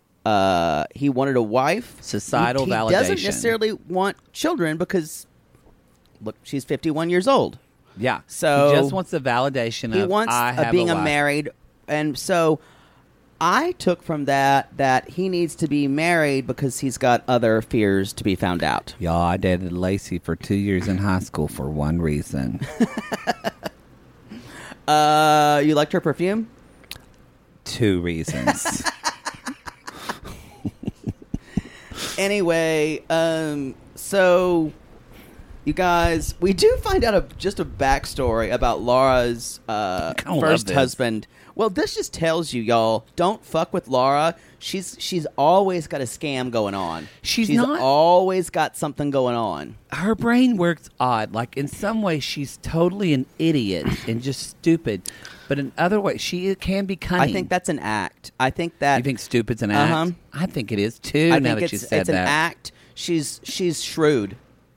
Speaker 5: Uh, he wanted a wife.
Speaker 7: Societal
Speaker 5: he, he
Speaker 7: validation.
Speaker 5: doesn't necessarily want children because, look, she's fifty-one years old.
Speaker 7: Yeah.
Speaker 5: So
Speaker 7: he just wants the validation
Speaker 5: He
Speaker 7: of
Speaker 5: wants
Speaker 7: I
Speaker 5: uh,
Speaker 7: have
Speaker 5: being
Speaker 7: a,
Speaker 5: a
Speaker 7: wife.
Speaker 5: married, and so I took from that that he needs to be married because he's got other fears to be found out.
Speaker 7: Y'all, I dated Lacey for two years in high school for one reason.
Speaker 5: Uh, you liked her perfume?
Speaker 7: Two reasons.
Speaker 5: Anyway, um, so you guys, we do find out a, just a backstory about Laura's uh,
Speaker 7: I love
Speaker 5: first
Speaker 7: this.
Speaker 5: husband. Well, this just tells you, y'all, don't fuck with Laura. She's she's always got a scam going on.
Speaker 7: She's
Speaker 5: she's
Speaker 7: not-
Speaker 5: always got something going on.
Speaker 7: Her brain works odd. Like, in some ways, she's totally an idiot and just stupid. But in other ways, she can be cunning.
Speaker 5: I think that's an act. I think that
Speaker 7: You think stupid's an act?
Speaker 5: Uh-huh.
Speaker 7: I think it is, too,
Speaker 5: I
Speaker 7: now
Speaker 5: think
Speaker 7: that
Speaker 5: it's,
Speaker 7: you said
Speaker 5: it's
Speaker 7: that.
Speaker 5: an act. She's she's shrewd.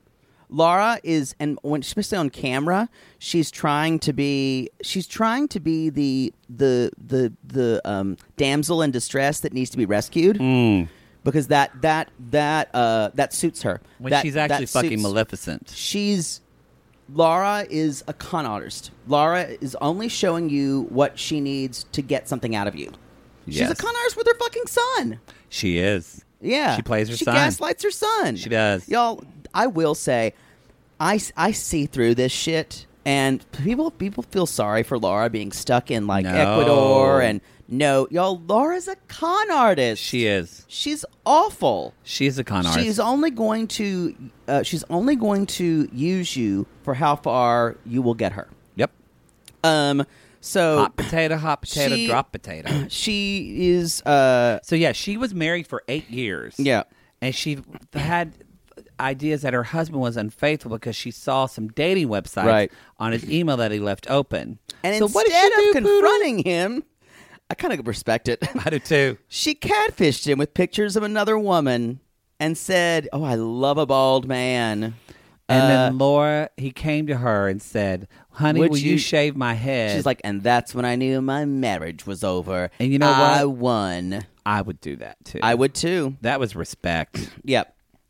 Speaker 5: Laura is, and when especially on camera, she's trying to be she's trying to be the the the the um, damsel in distress that needs to be rescued
Speaker 7: Mm.
Speaker 5: because that that that uh, that suits her.
Speaker 7: When
Speaker 5: That-
Speaker 7: she's actually
Speaker 5: that
Speaker 7: fucking
Speaker 5: suits-
Speaker 7: Maleficent.
Speaker 5: She's Laura is a con artist. Laura is only showing you what she needs to get something out of you. She's a
Speaker 7: Yes.
Speaker 5: con artist with her fucking son.
Speaker 7: She is.
Speaker 5: Yeah.
Speaker 7: She plays her
Speaker 5: she
Speaker 7: son.
Speaker 5: gaslights her son.
Speaker 7: She does.
Speaker 5: Y'all, I will say, I, I see through this shit, and people people feel sorry for Laura being stuck in, like,
Speaker 7: No.
Speaker 5: Ecuador, and no, y'all, Laura's a con artist.
Speaker 7: She is.
Speaker 5: She's awful.
Speaker 7: She's a con artist.
Speaker 5: She's only going to, uh, she's only going to use you for how far you will get her.
Speaker 7: Yep.
Speaker 5: Um, so
Speaker 7: Hot potato, hot potato,
Speaker 5: she-
Speaker 7: drop potato.
Speaker 5: she is, uh,
Speaker 7: So, yeah, she was married for eight years.
Speaker 5: yeah.
Speaker 7: And she had ideas that her husband was unfaithful because she saw some dating websites
Speaker 5: Right.
Speaker 7: on his email that he left open.
Speaker 5: And
Speaker 7: so
Speaker 5: instead
Speaker 7: what did she do,
Speaker 5: of
Speaker 7: Poodle?
Speaker 5: confronting him, I kind of respect it.
Speaker 7: I do too.
Speaker 5: She catfished him with pictures of another woman and said, "Oh, I love a bald man."
Speaker 7: And
Speaker 5: Uh,
Speaker 7: then Laura, he came to her and said, "Honey,
Speaker 5: Would
Speaker 7: will you,
Speaker 5: you-
Speaker 7: shave my head?"
Speaker 5: she's like, and that's when I knew my marriage was over.
Speaker 7: And you know
Speaker 5: I
Speaker 7: what?
Speaker 5: won.
Speaker 7: I would do that too.
Speaker 5: I would too.
Speaker 7: That was respect.
Speaker 5: Yep.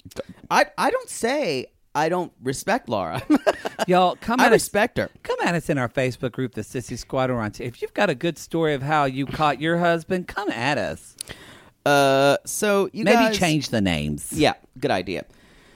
Speaker 5: I I don't say I don't respect Laura.
Speaker 7: Y'all, come
Speaker 5: I
Speaker 7: at us.
Speaker 5: respect her.
Speaker 7: Come at us in our Facebook group, the Sissy Squad. Or on t- if you've got a good story of how you caught your husband, come at us.
Speaker 5: Uh, so you
Speaker 7: Maybe
Speaker 5: guys,
Speaker 7: change the names.
Speaker 5: Yeah, good idea.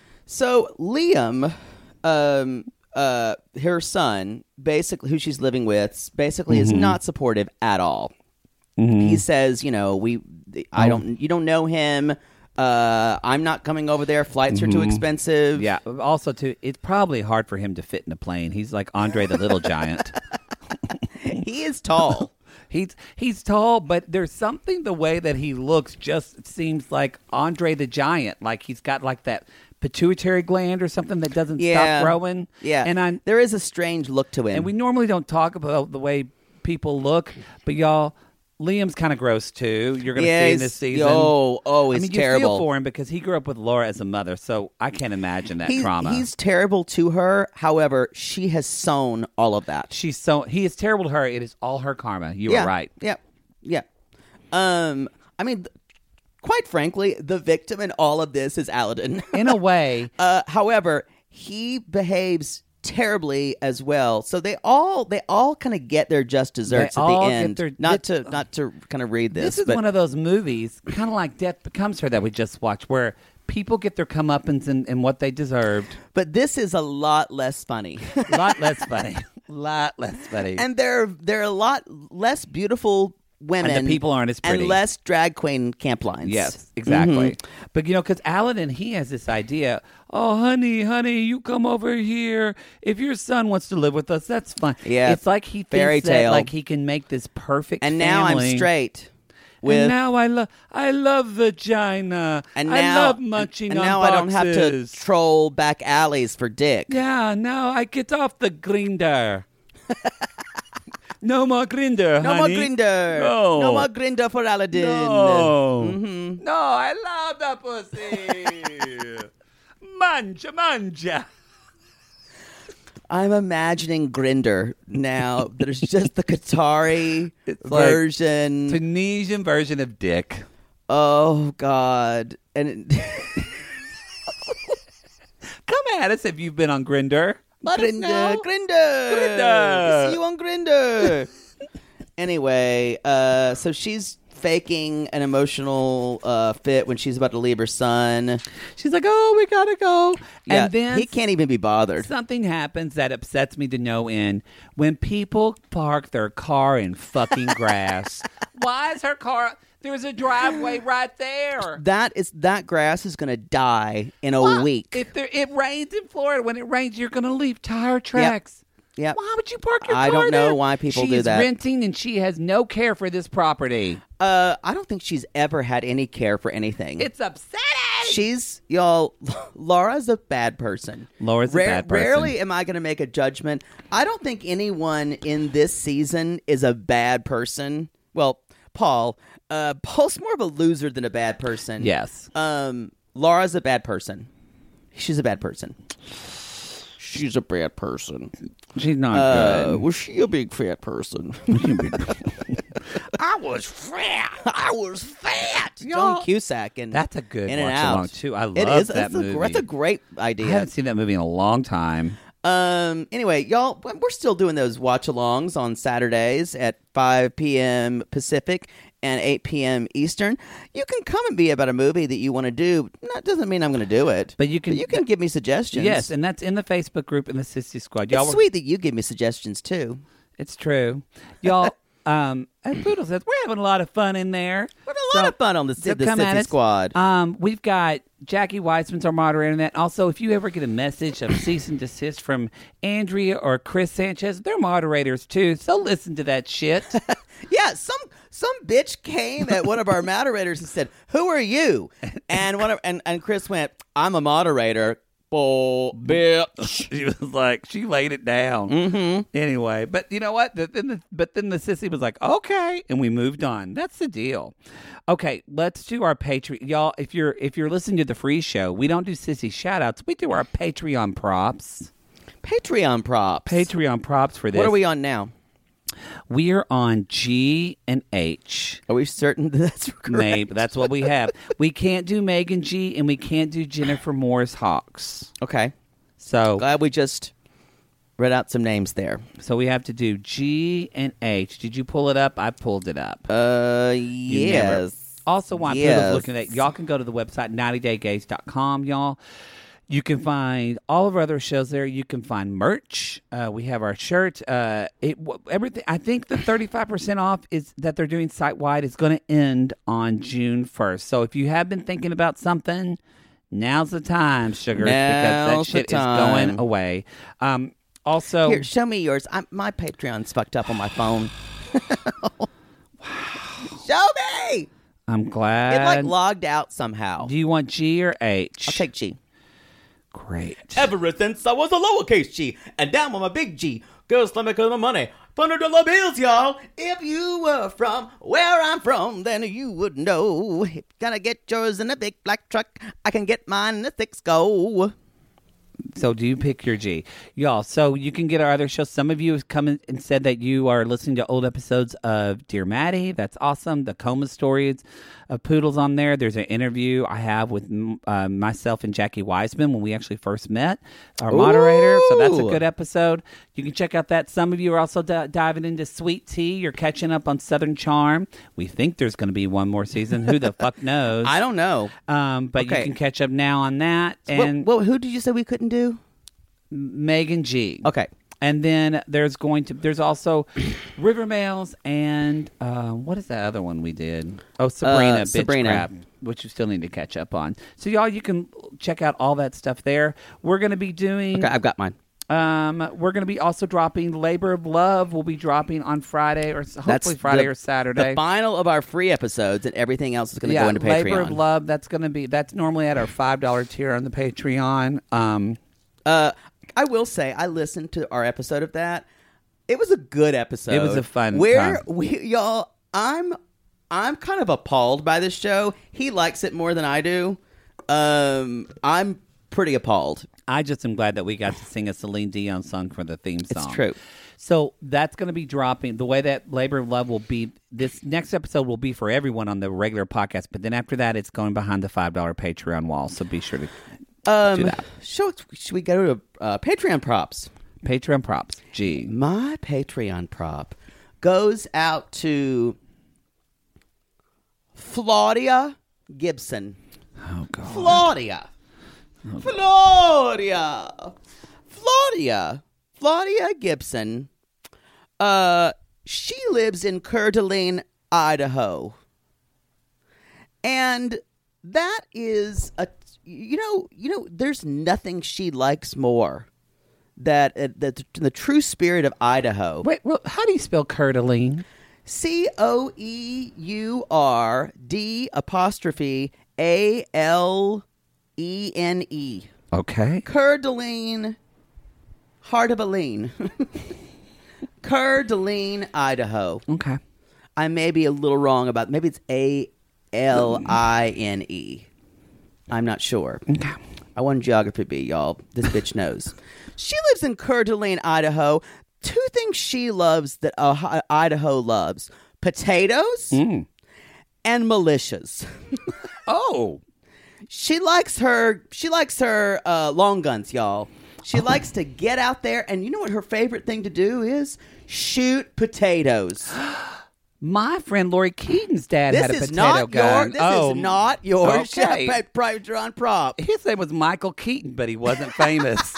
Speaker 5: So Liam, um, uh, her son, basically who she's living with, basically is not supportive at all. He says, you know, we, I don't, you don't know him. Uh, I'm not coming over there. Flights
Speaker 7: Mm-hmm.
Speaker 5: are too expensive.
Speaker 7: Yeah. Also, too, it's probably hard for him to fit in a plane. He's like Andre the Little Giant.
Speaker 5: He is tall.
Speaker 7: He's he's tall, but there's something the way that he looks just seems like Andre the Giant. Like he's got like that pituitary gland or something that doesn't
Speaker 5: Yeah.
Speaker 7: stop growing.
Speaker 5: Yeah.
Speaker 7: And I
Speaker 5: there is a strange look to him.
Speaker 7: and we normally don't talk about the way people look, but y'all, Liam's kind of gross too. You're going to
Speaker 5: Yeah,
Speaker 7: see in
Speaker 5: he's-
Speaker 7: this season.
Speaker 5: oh, oh,
Speaker 7: I
Speaker 5: he's
Speaker 7: mean, you
Speaker 5: terrible.
Speaker 7: feel for him because he grew up with Laura as a mother, so I can't imagine that
Speaker 5: He-
Speaker 7: trauma.
Speaker 5: He's terrible to her. However, she has sown all of that.
Speaker 7: She's so he is terrible to her. It is all her karma. You
Speaker 5: yeah.
Speaker 7: were right.
Speaker 5: Yeah. Yeah. Um. I mean, th- quite frankly, the victim in all of this is Aladdin.
Speaker 7: In a way,
Speaker 5: Uh, however, he behaves terribly as well. So they all they all kind of get their just desserts
Speaker 7: They
Speaker 5: at the
Speaker 7: all get
Speaker 5: end.
Speaker 7: their-
Speaker 5: not
Speaker 7: th-
Speaker 5: to not to kind of read this.
Speaker 7: this is
Speaker 5: but
Speaker 7: one of those movies, kind of like Death Becomes Her that we just watched, where people get their comeuppance in, in what they deserved.
Speaker 5: but this is a lot less funny.
Speaker 7: A lot less funny. A lot less funny.
Speaker 5: and there there are a lot less beautiful women.
Speaker 7: And the people aren't as pretty.
Speaker 5: And less drag queen camp lines.
Speaker 7: Yes, exactly.
Speaker 5: Mhm.
Speaker 7: But, you know, because Aladdin, he has this idea, oh, honey, honey, you come over here. If your son wants to live with us, that's fine.
Speaker 5: Yeah.
Speaker 7: It's like he thinks
Speaker 5: Fairy
Speaker 7: that,
Speaker 5: tale.
Speaker 7: like, he can make this perfect
Speaker 5: And now I'm
Speaker 7: family.
Speaker 5: straight. With
Speaker 7: And now I love I love vagina.
Speaker 5: and
Speaker 7: I
Speaker 5: now
Speaker 7: love munching
Speaker 5: and
Speaker 7: on
Speaker 5: now I don't have to
Speaker 7: boxes.
Speaker 5: troll back alleys for dick.
Speaker 7: Yeah, now I get off the grinder. No more grinder,
Speaker 5: No more
Speaker 7: honey.
Speaker 5: grinder.
Speaker 7: No.
Speaker 5: No more grinder for Aladdin.
Speaker 7: No.
Speaker 5: Mhm.
Speaker 7: No, I love the pussy. Manja, manja.
Speaker 5: I'm imagining Grinder now. There's just the Qatari
Speaker 7: It's like
Speaker 5: version.
Speaker 7: Tunisian version of dick.
Speaker 5: Oh God! And
Speaker 7: Come at us if you've been on Grinder. Let us
Speaker 5: Grinder,
Speaker 7: know.
Speaker 5: Grinder,
Speaker 7: Grinder.
Speaker 5: See you on Grinder. Anyway, uh, so she's faking an emotional uh, fit when she's about to leave her son.
Speaker 7: She's like, oh, we gotta go.
Speaker 5: Yeah,
Speaker 7: and then
Speaker 5: he can't even be bothered.
Speaker 7: something happens that upsets me to no end. When people park their car in fucking grass. Why is her car... There's a driveway right there.
Speaker 5: That is that grass is going to die in a
Speaker 7: Why?
Speaker 5: week.
Speaker 7: If there, it rains in Florida, when it rains, you're going to leave tire tracks.
Speaker 5: Yep.
Speaker 7: Why would you park your
Speaker 5: I
Speaker 7: car
Speaker 5: don't know
Speaker 7: there?
Speaker 5: why people
Speaker 7: she
Speaker 5: do
Speaker 7: is
Speaker 5: that.
Speaker 7: renting and she has no care for this property.
Speaker 5: Uh, I don't think she's ever had any care for anything.
Speaker 7: It's upsetting.
Speaker 5: She's y'all. Laura's a bad person.
Speaker 7: Laura's a bad person.
Speaker 5: Rarely am I going to make a judgment. I don't think anyone in this season is a bad person. Well, Paul. Uh, Paul's more of a loser than a bad person.
Speaker 7: Yes.
Speaker 5: Um, Laura's a bad person. She's a bad person. She's a bad person.
Speaker 7: She's not
Speaker 5: Uh,
Speaker 7: good.
Speaker 5: was she a big fat person?
Speaker 7: I was fat.
Speaker 5: I was fat.
Speaker 7: Y'all-
Speaker 5: John Cusack and
Speaker 7: That's a good
Speaker 5: in and
Speaker 7: watch
Speaker 5: out.
Speaker 7: along too. I love
Speaker 5: It is.
Speaker 7: that
Speaker 5: that's
Speaker 7: movie.
Speaker 5: A, that's a great
Speaker 7: I
Speaker 5: idea.
Speaker 7: haven't seen that movie in a long time.
Speaker 5: Um. Anyway, y'all, we're still doing those watch-alongs on Saturdays at five p.m. Pacific and eight p.m. Eastern. You can come and be about a movie that you want to do. That doesn't mean I'm going to do it,
Speaker 7: But you can-
Speaker 5: you can give me suggestions.
Speaker 7: Yes, and that's in the Facebook group in the Sissy Squad.
Speaker 5: it's
Speaker 7: Y'all were-
Speaker 5: sweet that you give me suggestions too.
Speaker 7: It's true. Y'all, um, as Poodle says, we're having a lot of fun in there.
Speaker 5: We're having a lot of fun on the,
Speaker 7: so
Speaker 5: the
Speaker 7: come at
Speaker 5: Sissy
Speaker 7: us.
Speaker 5: Squad.
Speaker 7: Um, we've got Jackie Weissman's our moderator in that. Also, if you ever get a message of cease and desist from Andrea or Chris Sanchez, they're moderators too. So listen to that shit.
Speaker 5: Yeah, some some bitch came at one of our moderators and said, "Who are you?" And one of, and and Chris went, "I'm a moderator." Oh, bitch.
Speaker 7: She was like, she laid it down. Mm-hmm. Anyway, but you know what? The, then the, but then the sissy was like, okay, and we moved on. That's the deal. Okay, let's do our Patreon, y'all. If you're if you're listening to the free show, we don't do sissy shout outs. We do our Patreon props.
Speaker 5: Patreon props.
Speaker 7: Patreon props for this.
Speaker 5: What are we on now?
Speaker 7: We are on G and H.
Speaker 5: Are we certain that that's correct?
Speaker 7: Maybe that's what we have. We can't do Megan G and we can't do Jennifer Morris Hawks.
Speaker 5: Okay.
Speaker 7: So
Speaker 5: Glad we just read out some names there.
Speaker 7: so we have to do G and H. Did you pull it up? I pulled it up.
Speaker 5: Uh,
Speaker 7: You never-
Speaker 5: yes.
Speaker 7: Also, while
Speaker 5: Yes.
Speaker 7: Poodle's looking at that, y'all can go to the website ninety day gays dot com, y'all. You can find all of our other shows there. You can find merch. Uh, we have our shirt. Uh, it everything. I think the thirty-five percent off is that they're doing site wide is going to end on June first. So if you have been thinking about something, now's the time, sugar,
Speaker 5: Now's
Speaker 7: because that shit
Speaker 5: the
Speaker 7: is
Speaker 5: time.
Speaker 7: going away. Um, also,
Speaker 5: Here, show me yours. I'm, my Patreon's fucked up on my phone. Show me.
Speaker 7: I'm glad.
Speaker 5: It like logged out somehow.
Speaker 7: Do you want G or H?
Speaker 5: I'll take G.
Speaker 7: Great.
Speaker 8: Ever since I was a lowercase G and down with my big G, girls let me call my money. Hundred dollar bills, y'all.
Speaker 5: If you were from where I'm from, then you would know. If you're gonna get yours in a big black truck, I can get mine in a six go.
Speaker 7: So do you pick your G? Y'all, so you can get our other shows. Some of you have come in and said that you are listening to old episodes of Dear Maddie. That's awesome. The Coma Stories of Poodles on there. There's an interview I have with uh, myself and Jackie Wiseman when we actually first met, our moderator. So that's a good episode. You can check out that. Some of you are also d- diving into Sweet Tea. You're catching up on Southern Charm. We think there's going to be one more season. Who the fuck knows?
Speaker 5: I don't know.
Speaker 7: Um, but
Speaker 5: Okay.
Speaker 7: you can catch up now on that. And
Speaker 5: Well, who did you say we couldn't do?
Speaker 7: Megan G.
Speaker 5: Okay.
Speaker 7: And then there's going to there's also River Mails and uh, what is that other one we did? Oh, Sabrina,
Speaker 5: Uh,
Speaker 7: bitch
Speaker 5: Sabrina.
Speaker 7: crap, which you still need to catch up on. So y'all, you can check out all that stuff there. We're going to be doing.
Speaker 5: Okay, I've got mine.
Speaker 7: Um, we're going to be also dropping Labor of Love. Will be dropping on Friday or hopefully
Speaker 5: That's
Speaker 7: Friday
Speaker 5: the-
Speaker 7: or Saturday.
Speaker 5: The final of our free episodes, and everything else is going to
Speaker 7: yeah,
Speaker 5: go into Patreon.
Speaker 7: Labor of Love. That's going to be that's normally at our five dollar tier on the Patreon. Um.
Speaker 5: Uh, I will say, I listened to our episode of that. It was a good episode.
Speaker 7: It was a fun
Speaker 5: Where
Speaker 7: time.
Speaker 5: we, y'all, I'm, I'm kind of appalled by this show. He likes it more than I do. Um, I'm pretty appalled.
Speaker 7: I just am glad that we got to sing a Celine Dion song for the theme song.
Speaker 5: It's true.
Speaker 7: So that's going to be dropping. The way that Labor of Love will be, this next episode will be for everyone on the regular podcast. But then after that, it's going behind the five dollar Patreon wall. So be sure to
Speaker 5: Um,
Speaker 7: do that.
Speaker 5: Should, should we go to uh, Patreon props?
Speaker 7: Patreon props. G.
Speaker 5: My Patreon prop goes out to Claudia Gibson.
Speaker 7: Oh, God.
Speaker 5: Claudia. Claudia. Claudia. Claudia Gibson. Uh, she lives in Coeur d'Alene, Idaho. And that is a, you know, you know, there's nothing she likes more that uh, the, the true spirit of Idaho.
Speaker 7: Wait, well, how do you spell Coeur d'Alene?
Speaker 5: C O E U R D apostrophe A L E N E.
Speaker 7: Okay.
Speaker 5: Coeur d'Alene, Heart of Aline. Coeur d'Alene, Idaho.
Speaker 7: Okay.
Speaker 5: I may be a little wrong about, maybe it's A L I N E. I'm not sure.
Speaker 7: Okay.
Speaker 5: I won geography B, y'all. This bitch knows. She lives in Coeur d'Alene, Idaho. Two things she loves that uh, Idaho loves: potatoes
Speaker 7: Mm.
Speaker 5: and militias.
Speaker 7: Oh.
Speaker 5: She likes her. She likes her uh, long guns, y'all. She likes to get out there, and you know what her favorite thing to do is? Shoot potatoes.
Speaker 7: My friend Lori Keaton's dad
Speaker 5: This
Speaker 7: had a
Speaker 5: is
Speaker 7: potato
Speaker 5: not
Speaker 7: gun.
Speaker 5: your. This
Speaker 7: oh,
Speaker 5: is not your
Speaker 7: okay.
Speaker 5: chef, Private John prop.
Speaker 7: His name was Michael Keaton, but he wasn't famous.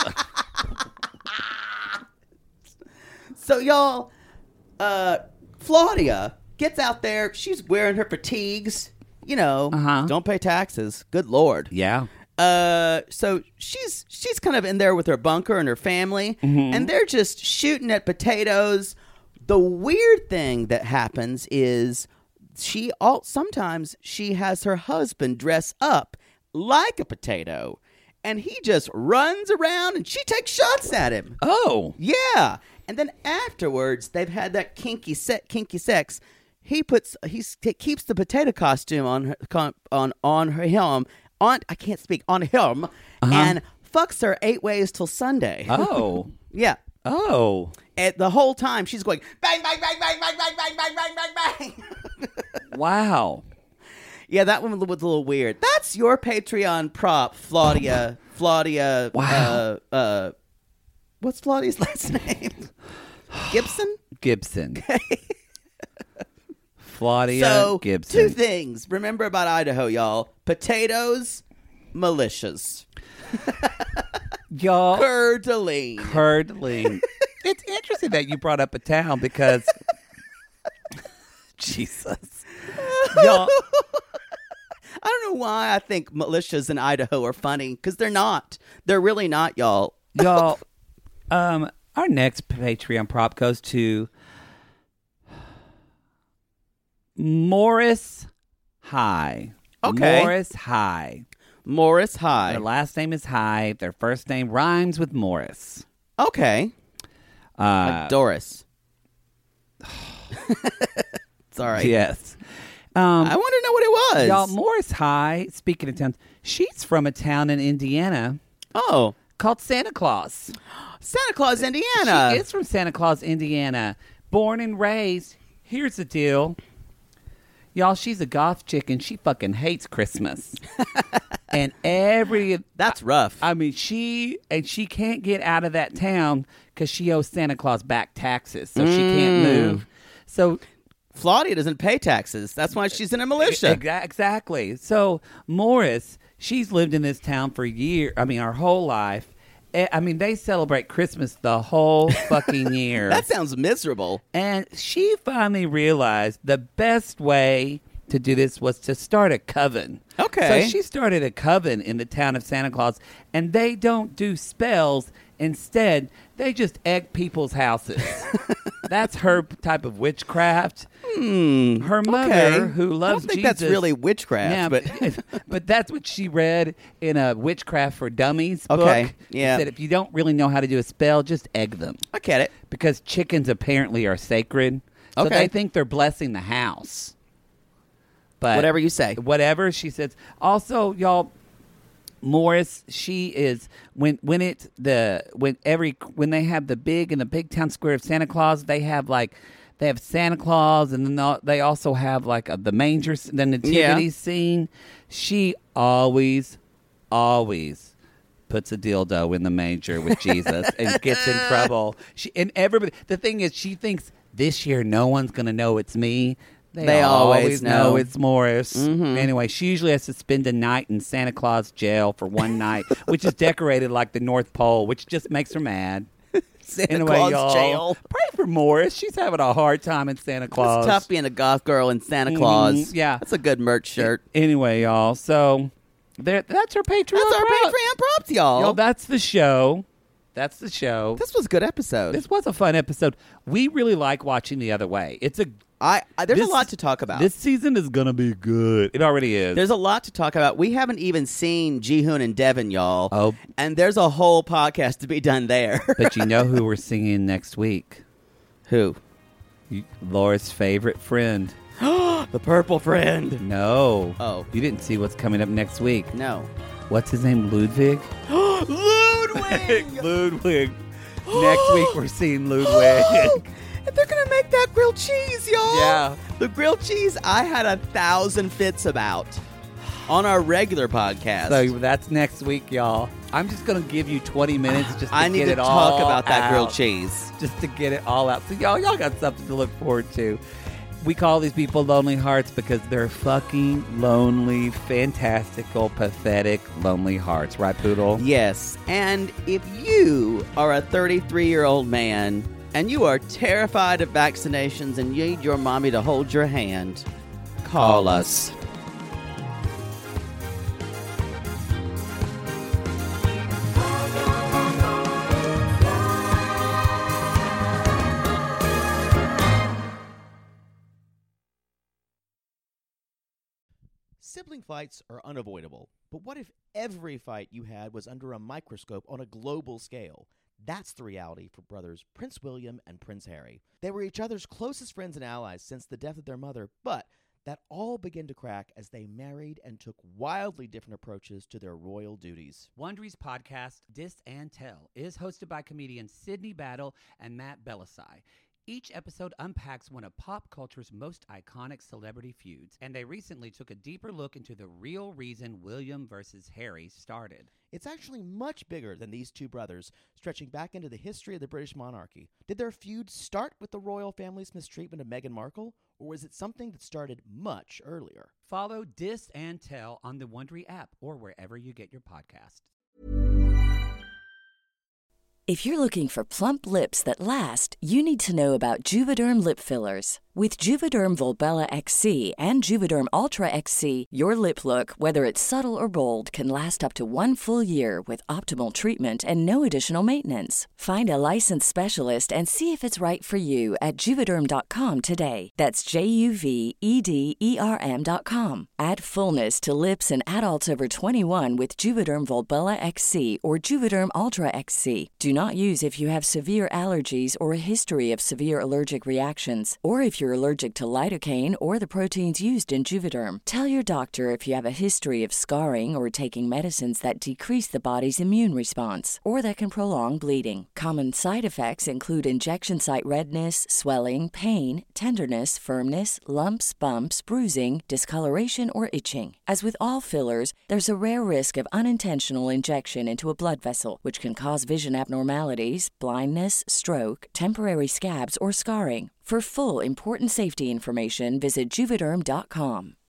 Speaker 5: So y'all, uh, Claudia gets out there. She's wearing her fatigues. You know,
Speaker 7: Uh-huh.
Speaker 5: don't pay taxes. Good Lord.
Speaker 7: Yeah.
Speaker 5: Uh, so she's she's kind of in there with her bunker and her family,
Speaker 7: Mm-hmm.
Speaker 5: and they're just shooting at potatoes. The weird thing that happens is she all sometimes she has her husband dress up like a potato, and he just runs around and she takes shots at him.
Speaker 7: Oh.
Speaker 5: Yeah, and then afterwards they've had that kinky set, kinky sex. He puts he keeps the potato costume on her, con- on on her him on I can't speak on him and fucks her eight ways till Sunday.
Speaker 7: Oh.
Speaker 5: Yeah.
Speaker 7: Oh.
Speaker 5: And the whole time she's going bang bang bang bang bang bang bang bang bang bang bang.
Speaker 7: Wow.
Speaker 5: Yeah, that one was a little weird. That's your Patreon prop, Claudia. Claudia.
Speaker 7: Wow.
Speaker 5: Uh, uh, what's Claudia's last name? Gibson.
Speaker 7: Gibson. Claudia
Speaker 5: So,
Speaker 7: Gibson.
Speaker 5: two things. Remember about Idaho, y'all. Potatoes militias.
Speaker 7: Y'all.
Speaker 5: Coeur d'Alene.
Speaker 7: Coeur d'Alene. It's interesting that you brought up a town because, Jesus. Y'all.
Speaker 5: I don't know why I think militias in Idaho are funny, because they're not. They're really not, y'all.
Speaker 7: Y'all, um, our next Patreon prop goes to Morris High.
Speaker 5: Okay.
Speaker 7: Morris High.
Speaker 5: Morris High.
Speaker 7: Their last name is High. Their first name rhymes with Morris.
Speaker 5: Okay.
Speaker 7: Uh,
Speaker 5: like Doris. It's all right.
Speaker 7: Yes. Um,
Speaker 5: I want to know what it was.
Speaker 7: Y'all, Morris High, speaking of towns, she's from a town in Indiana.
Speaker 5: Oh.
Speaker 7: Called Santa Claus.
Speaker 5: Santa Claus, Indiana.
Speaker 7: She is from Santa Claus, Indiana. Born and raised. Here's the deal. Y'all, she's a goth chick and she fucking hates Christmas. And every...
Speaker 5: That's rough.
Speaker 7: I mean, she... And she can't get out of that town because she owes Santa Claus back taxes. So mm. she can't move. So...
Speaker 5: Claudia doesn't pay taxes. That's why she's in a militia.
Speaker 7: Exactly. So Morris, she's lived in this town for years. I mean, our whole life. I mean, they celebrate Christmas the whole fucking year.
Speaker 5: That sounds miserable.
Speaker 7: And she finally realized the best way to do this was to start a coven.
Speaker 5: Okay.
Speaker 7: So she started a coven in the town of Santa Claus, and they don't do spells. Instead, they just egg people's houses. That's her type of witchcraft.
Speaker 5: Hmm.
Speaker 7: Her mother,
Speaker 5: okay.
Speaker 7: who loves
Speaker 5: I don't think
Speaker 7: Jesus,
Speaker 5: that's really witchcraft.
Speaker 7: yeah,
Speaker 5: but
Speaker 7: but that's what she read in a Witchcraft for Dummies
Speaker 5: okay.
Speaker 7: book.
Speaker 5: Yeah.
Speaker 7: Said if you don't really know how to do a spell, just egg them.
Speaker 5: I get it.
Speaker 7: Because chickens apparently are sacred. So
Speaker 5: Okay.
Speaker 7: they think they're blessing the house. But
Speaker 5: whatever you say.
Speaker 7: Whatever she says. Also, y'all, Morris, she is when when it the when every when they have the big in the big town square of Santa Claus, they have like they have Santa Claus, and then they also have like a, the manger, the nativity
Speaker 5: Yeah.
Speaker 7: scene. She always, always puts a dildo in the manger with Jesus and gets in trouble. She and everybody. The thing is, she thinks this year no one's gonna know it's me. They,
Speaker 5: They
Speaker 7: always,
Speaker 5: always
Speaker 7: know.
Speaker 5: know.
Speaker 7: it's Morris.
Speaker 5: Mhm.
Speaker 7: Anyway, she usually has to spend a night in Santa Claus jail for one night, which is decorated like the North Pole, which just makes her mad.
Speaker 5: Santa
Speaker 7: Anyway,
Speaker 5: Claus
Speaker 7: y'all,
Speaker 5: jail.
Speaker 7: pray for Morris. She's having a hard time in Santa Claus.
Speaker 5: It's tough being a goth girl in Santa Claus.
Speaker 7: Mhm, yeah.
Speaker 5: That's a good merch shirt.
Speaker 7: Anyway, y'all, so there, that's our Patreon.
Speaker 5: That's our
Speaker 7: prop.
Speaker 5: Patreon props, y'all.
Speaker 7: Y'all, that's the show. That's the show.
Speaker 5: This was a good episode.
Speaker 7: This was a fun episode. We really like watching The Other Way. It's a
Speaker 5: I, I there's
Speaker 7: this-
Speaker 5: a lot to talk about.
Speaker 7: This season is gonna be good. It already is.
Speaker 5: There's a lot to talk about. We haven't even seen Jihoon and Devin, y'all.
Speaker 7: Oh.
Speaker 5: And there's a whole podcast to be done there.
Speaker 7: But you know who we're singing next week?
Speaker 5: Who?
Speaker 7: You, Laura's favorite friend.
Speaker 5: The purple friend.
Speaker 7: No.
Speaker 5: Oh.
Speaker 7: You didn't see what's coming up next week.
Speaker 5: No.
Speaker 7: What's his name? Ludwig?
Speaker 5: Ludwig!
Speaker 7: Ludwig. Next week we're seeing Ludwig.
Speaker 5: And they're going to make that grilled cheese, y'all.
Speaker 7: Yeah.
Speaker 5: The grilled cheese I had a thousand fits about on our regular podcast.
Speaker 7: So that's next week, y'all. I'm just going to give you twenty minutes just to
Speaker 5: I need
Speaker 7: get
Speaker 5: to
Speaker 7: it
Speaker 5: talk
Speaker 7: all
Speaker 5: about that
Speaker 7: out.
Speaker 5: grilled cheese.
Speaker 7: Just to get it all out. So y'all, y'all got something to look forward to. We call these people lonely hearts because they're fucking lonely, fantastical, pathetic, lonely hearts. Right, Poodle?
Speaker 5: Yes. And if you are a thirty-three-year-old man and you are terrified of vaccinations and you need your mommy to hold your hand, call us. Sibling fights are unavoidable, but what if every fight you had was under a microscope on a global scale? That's the reality for brothers Prince William and Prince Harry. They were each other's closest friends and allies since the death of their mother, but that all began to crack as they married and took wildly different approaches to their royal duties.
Speaker 7: Wondery's podcast, Dis and Tell, is hosted by comedians Sydney Battle and Matt Belisai. Each episode unpacks one of pop culture's most iconic celebrity feuds, and they recently took a deeper look into the real reason William versus Harry started.
Speaker 8: It's actually much bigger than these two brothers, stretching back into the history of the British monarchy. Did their feud start with the royal family's mistreatment of Meghan Markle, or was it something that started much earlier?
Speaker 7: Follow Dis and Tell on the Wondery app or wherever you get your podcasts.
Speaker 10: If you're looking for plump lips that last, you need to know about Juvederm lip fillers. With Juvederm Volbella X C and Juvederm Ultra X C, your lip look, whether it's subtle or bold, can last up to one full year with optimal treatment and no additional maintenance. Find a licensed specialist and see if it's right for you at Juvederm dot com today. That's J U V E D E R M dot com. Add fullness to lips in adults over twenty-one with Juvederm Volbella X C or Juvederm Ultra X C. Do not use if you have severe allergies or a history of severe allergic reactions, or if you're allergic to lidocaine or the proteins used in Juvederm. Tell your doctor if you have a history of scarring or taking medicines that decrease the body's immune response or that can prolong bleeding. Common side effects include injection site redness, swelling, pain, tenderness, firmness, lumps, bumps, bruising, discoloration, or itching. As with all fillers, there's a rare risk of unintentional injection into a blood vessel, which can cause vision abnormalities, blindness, stroke, temporary scabs, or scarring. For full, important safety information, visit Juvederm dot com.